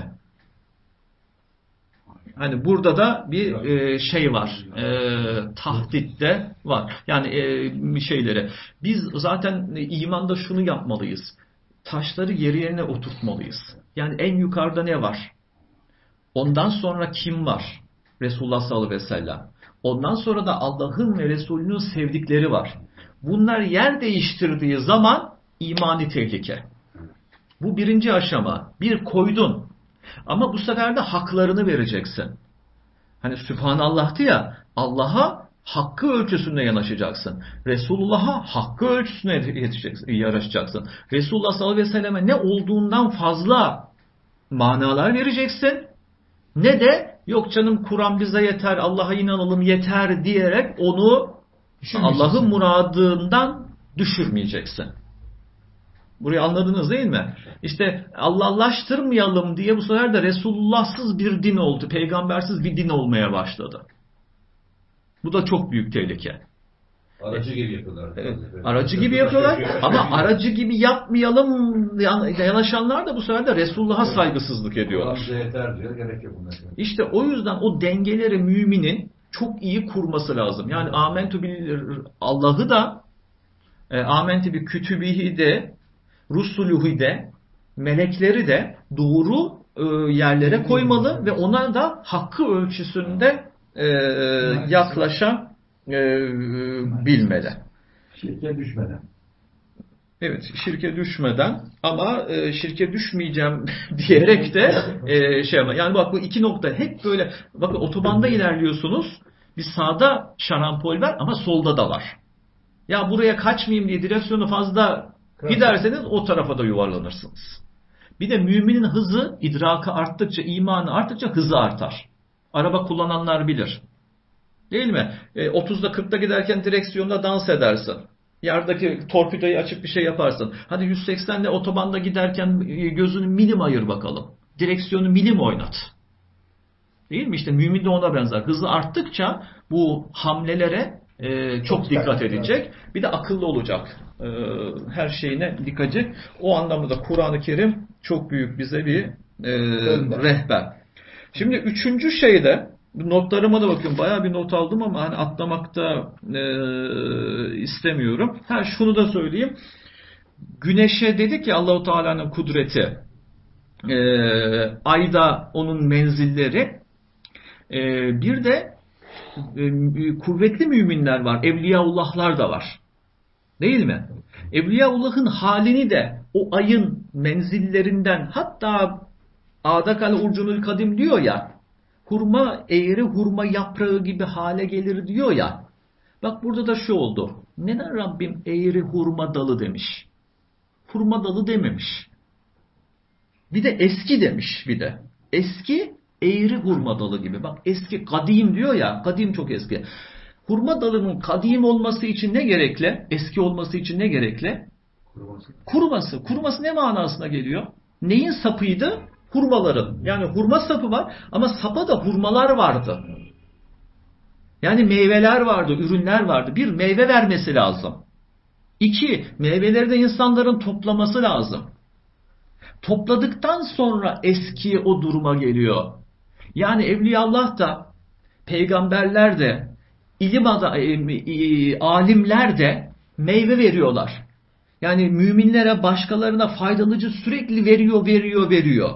Hani burada da bir e, şey var. E, tahdit de var. Yani e, şeyleri. Biz zaten imanda şunu yapmalıyız. Taşları yeri yerine oturtmalıyız. Yani en yukarıda ne var? Ondan sonra kim var? Resulullah sallallahu aleyhi ve sellem. Ondan sonra da Allah'ın ve Resulünün sevdikleri var. Bunlar yer değiştirdiği zaman imani tehlike. Bu birinci aşama. Bir koydun. Ama bu sefer de haklarını vereceksin. Hani Sübhanallah'tı ya, Allah'a hakkı ölçüsünde yanaşacaksın. Resulullah'a hakkı ölçüsünde yanaşacaksın. Resulullah sallallahu aleyhi ve selleme ne olduğundan fazla manalar vereceksin. Ne de yok canım Kur'an bize yeter, Allah'a inanalım yeter diyerek onu Allah'ın muradından düşürmeyeceksin. Burayı anladınız değil mi? İşte Allah'laştırmayalım diye bu sefer de Resulullahsız bir din oldu. Peygambersiz bir din olmaya başladı. Bu da çok büyük tehlike. Aracı gibi yapıyorlar. Evet, aracı gibi yapıyorlar ama aracı gibi yapmayalım yanaşanlar da bu sefer de Resulullah'a saygısızlık ediyorlar. Yeter diyor, gerek yok bunlar. İşte o yüzden o dengeleri müminin çok iyi kurması lazım. Yani amentü bil Allah'ı da e, amentü bi kütübihi de rusuluhu de melekleri de doğru e, yerlere koymalı ve ona da hakkı ölçüsünde e, yaklaşabilmeli. Şirke düşmeden. Evet, şirke düşmeden ama e, şirke düşmeyeceğim diyerek de e, şey ama yani bak bu iki nokta hep böyle bakın otobanda ilerliyorsunuz. Bir sağda şarampol var ama solda da var. Ya buraya kaçmayayım diye direksiyonu fazla giderseniz o tarafa da yuvarlanırsınız. Bir de müminin hızı, idrakı arttıkça, imanı arttıkça hızı artar. Araba kullananlar bilir. Değil mi? E, otuzda kırkta giderken direksiyonda dans edersin. Yerdeki torpidoyu açıp bir şey yaparsın. Hadi yüz seksenle otobanda giderken gözünü milim ayır bakalım. Direksiyonu milim oynat. Değil mi? İşte mümin de ona benzer. Hızı arttıkça bu hamlelere e, çok dikkat edecek. Bir de akıllı olacak. E, her şeyine dikkat edecek. O anlamda Kur'an-ı Kerim çok büyük bize bir e, rehber. Şimdi üçüncü şeyde notlarıma da bakıyorum. Bayağı bir not aldım ama hani atlamakta e, istemiyorum. Ha şunu da söyleyeyim. Güneşe dedik ya Allahu Teala'nın kudreti. E, ayda onun menzilleri. E, bir de e, kuvvetli müminler var. Evliyaullahlar da var. Değil mi? Evliyaullah'ın halini de o ayın menzillerinden hatta A'dakal urcunul kadim diyor ya, hurma eğri hurma yaprağı gibi hale gelir diyor ya. Bak burada da şu oldu. Neden Rabbim eğri hurma dalı demiş? Hurma dalı dememiş. Bir de eski demiş bir de. Eski eğri hurma dalı gibi. Bak eski kadim diyor ya. Kadim çok eski. Hurma dalının kadim olması için ne gerekli? Eski olması için ne gerekli? Kuruması. Kuruması. Kuruması ne manasına geliyor? Neyin sapıydı? Hurmaların. Yani hurma sapı var ama sapa da hurmalar vardı. Yani meyveler vardı, ürünler vardı. Bir, meyve vermesi lazım. İki, meyveleri de insanların toplaması lazım. Topladıktan sonra eski o duruma geliyor. Yani Evliyaullah da, peygamberler de, ilim ada, e, alimler de meyve veriyorlar. Yani müminlere, başkalarına faydalıcı sürekli veriyor, veriyor, veriyor.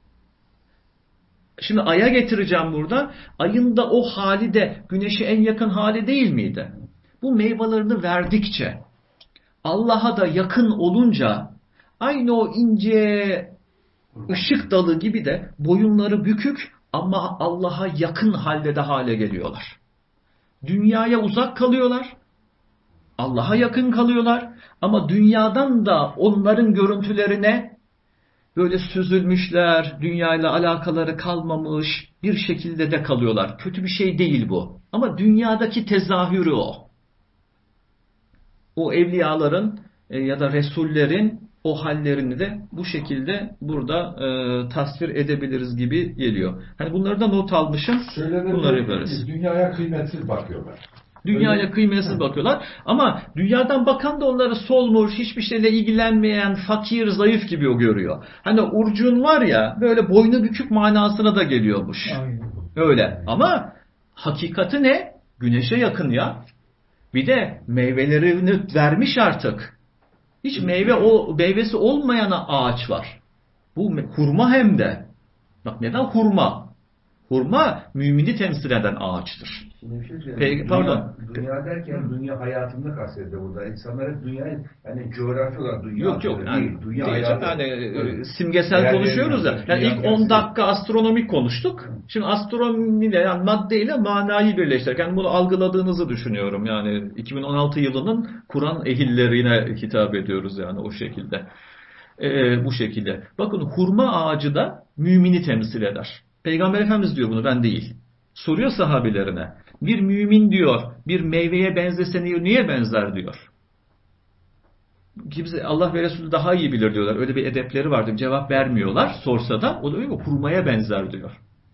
Şimdi aya getireceğim burada. Ayın da o hali de güneşe en yakın hali değil miydi? Bu meyvelerini verdikçe, Allah'a da yakın olunca, aynı o ince ışık dalı gibi de boyunları bükük ama Allah'a yakın halde de hale geliyorlar. Dünyaya uzak kalıyorlar. Allah'a yakın kalıyorlar. Ama dünyadan da onların görüntülerine böyle süzülmüşler, dünyayla alakaları kalmamış bir şekilde de kalıyorlar. Kötü bir şey değil bu. Ama dünyadaki tezahürü o. O evliyaların e, ya da resullerin o hallerini de bu şekilde burada e, tasvir edebiliriz gibi geliyor. Hani bunları da not almışım. Şöyle bunları yaparız. Dünyaya kıymetsiz bakıyorlar. Dünyaya Öyle. kıymetsiz bakıyorlar. Ama dünyadan bakan da onları solmuş, hiçbir şeyle ilgilenmeyen, fakir, zayıf gibi o görüyor. Hani urcun var ya, böyle boynu bükük manasına da geliyormuş. Aynen. Öyle. Ama hakikati ne? Güneşe yakın ya. Bir de meyvelerini vermiş artık. Hiç meyve o meyvesi olmayana ağaç var. Bu hurma hem de. Bak neden hurma? Hurma mümini temsil eden ağaçtır. Şimdi bir şey söyleyeyim. Peki, Dünya, pardon. Dünya derken Hı. dünya hayatında kastediyor burada. İnsanlar hep dünyayı yani coğrafi olarak dünya Yok yok. Yani, değil. Dünya değil, hayatı. yani Evet. simgesel Değerli konuşuyoruz ya. Yani dünya ilk on gerçeği. dakika astronomik konuştuk. Şimdi astronomiyle yani maddeyle manayı birleştirirken bunu algıladığınızı düşünüyorum. Yani iki bin on altı yılının Kur'an ehillerine hitap ediyoruz yani o şekilde. Ee, bu şekilde. Bakın hurma ağacı da mümini temsil eder. Peygamber Efendimiz diyor bunu, ben değil. Soruyor sahabelerine. Bir mümin diyor bir meyveye benzese niye benzer diyor. Kimse Allah ve Resulü daha iyi bilir diyorlar. Öyle bir edepleri vardır. Cevap vermiyorlar. Sorsa da o da diyor hurmaya benzer diyor.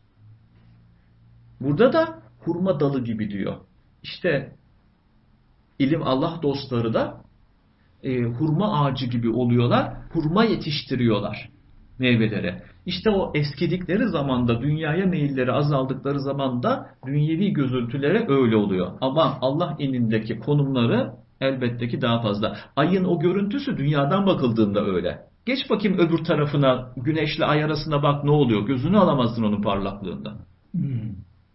Burada da hurma dalı gibi diyor. İşte ilim Allah dostları da e, hurma ağacı gibi oluyorlar. Hurma yetiştiriyorlar meyvelere. İşte o eskidikleri zamanda, dünyaya meyilleri azaldıkları zamanda dünyevi gözüntülere öyle oluyor. Ama Allah indindeki konumları elbette ki daha fazla. Ayın o görüntüsü dünyadan bakıldığında öyle. Geç bakayım öbür tarafına, güneşle ay arasına bak ne oluyor. Gözünü alamazsın onun parlaklığından. Hmm.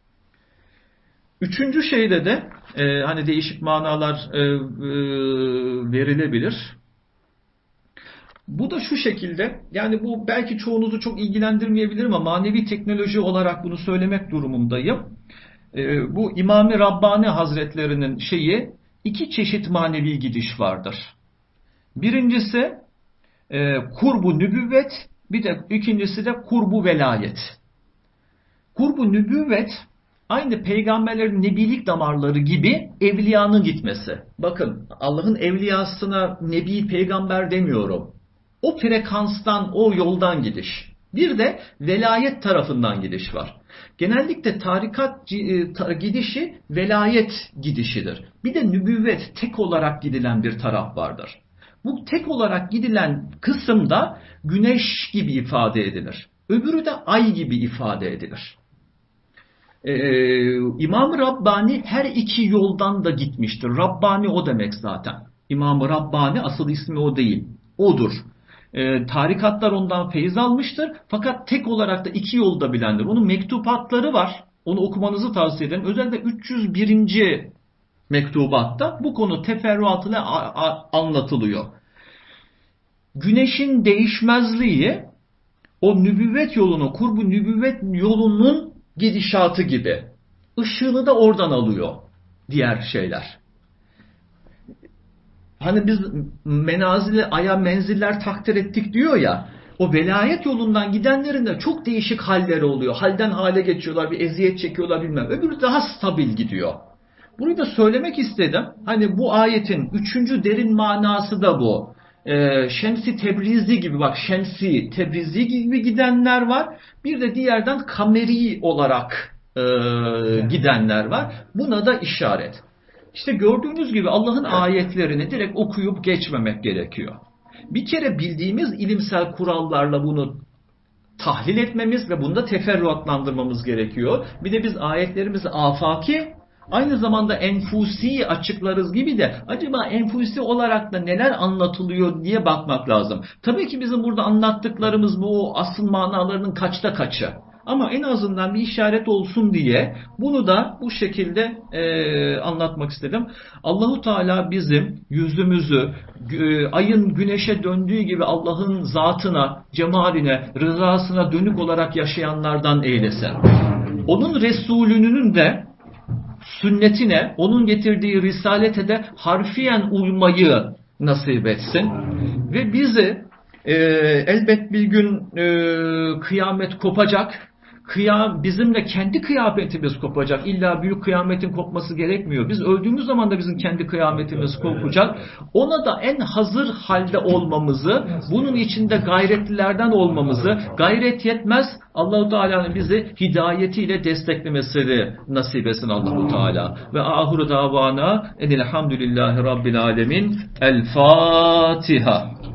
Üçüncü şeyde de e, hani değişik manalar e, e, verilebilir. Bu da şu şekilde, yani bu belki çoğunuzu çok ilgilendirmeyebilir ama manevi teknoloji olarak bunu söylemek durumundayım. E, bu İmam-ı Rabbani Hazretlerinin şeyi, iki çeşit manevi gidiş vardır. Birincisi e, kurbu nübüvvet, bir de ikincisi de kurbu velayet. Kurbu nübüvvet aynı peygamberlerin nebilik damarları gibi evliyanın gitmesi. Bakın, Allah'ın evliyasına nebi peygamber demiyorum. O frekanstan, o yoldan gidiş. Bir de velayet tarafından gidiş var. Genellikle tarikat gidişi velayet gidişidir. Bir de nübüvvet, tek olarak gidilen bir taraf vardır. Bu tek olarak gidilen kısımda güneş gibi ifade edilir. Öbürü de ay gibi ifade edilir. Ee, İmam-ı Rabbani her iki yoldan da gitmiştir. Rabbani o demek zaten. İmam-ı Rabbani asıl ismi o değil. Odur. Ee, tarikatlar ondan feyiz almıştır. Fakat tek olarak da iki yolda bilendir. Onun mektupatları var. Onu okumanızı tavsiye ederim. Özellikle üç yüz birinci mektubatta bu konu teferruatıyla anlatılıyor. Güneşin değişmezliği o nübüvvet yolunu, kurbu nübüvvet yolunun gidişatı gibi. Işığını da oradan alıyor diğer şeyler. Hani biz menazili aya menziller takdir ettik diyor ya, o velayet yolundan gidenlerin de çok değişik halleri oluyor. Halden hale geçiyorlar, bir eziyet çekiyorlar bilmem. Öbürü daha stabil gidiyor. Bunu da söylemek istedim. Hani bu ayetin üçüncü derin manası da bu. Ee, Şemsi Tebrizi gibi, bak Şemsi Tebrizi gibi gidenler var. Bir de diğerden kameri olarak e, gidenler var. Buna da işaret. İşte gördüğünüz gibi Allah'ın ayetlerini direkt okuyup geçmemek gerekiyor. Bir kere bildiğimiz ilimsel kurallarla bunu tahlil etmemiz ve bunu da teferruatlandırmamız gerekiyor. Bir de biz ayetlerimizi afaki, aynı zamanda enfusi açıklarız gibi de acaba enfusi olarak da neler anlatılıyor diye bakmak lazım. Tabii ki bizim burada anlattıklarımız bu asıl manalarının kaçta kaçı. Ama en azından bir işaret olsun diye bunu da bu şekilde e, anlatmak istedim. Allahu Teala bizim yüzümüzü e, ayın güneşe döndüğü gibi Allah'ın zatına, cemaline, rızasına dönük olarak yaşayanlardan eylesin. Onun Resulünün de sünnetine, onun getirdiği risalete de harfiyen uymayı nasip etsin. Ve bizi e, elbet bir gün e, kıyamet kopacak. Kıyam, bizim de kendi kıyametimiz kopacak. İlla büyük kıyametin kopması gerekmiyor. Biz öldüğümüz zaman da bizim kendi kıyametimiz kopacak. Ona da en hazır halde olmamızı, bunun içinde gayretlilerden olmamızı, gayret yetmez, Allah-u Teala'nın bizi hidayetiyle desteklemesini nasip etsin Allah-u Teala. Ve ahiru davana enilhamdülillahi rabbil alemin. El Fatiha.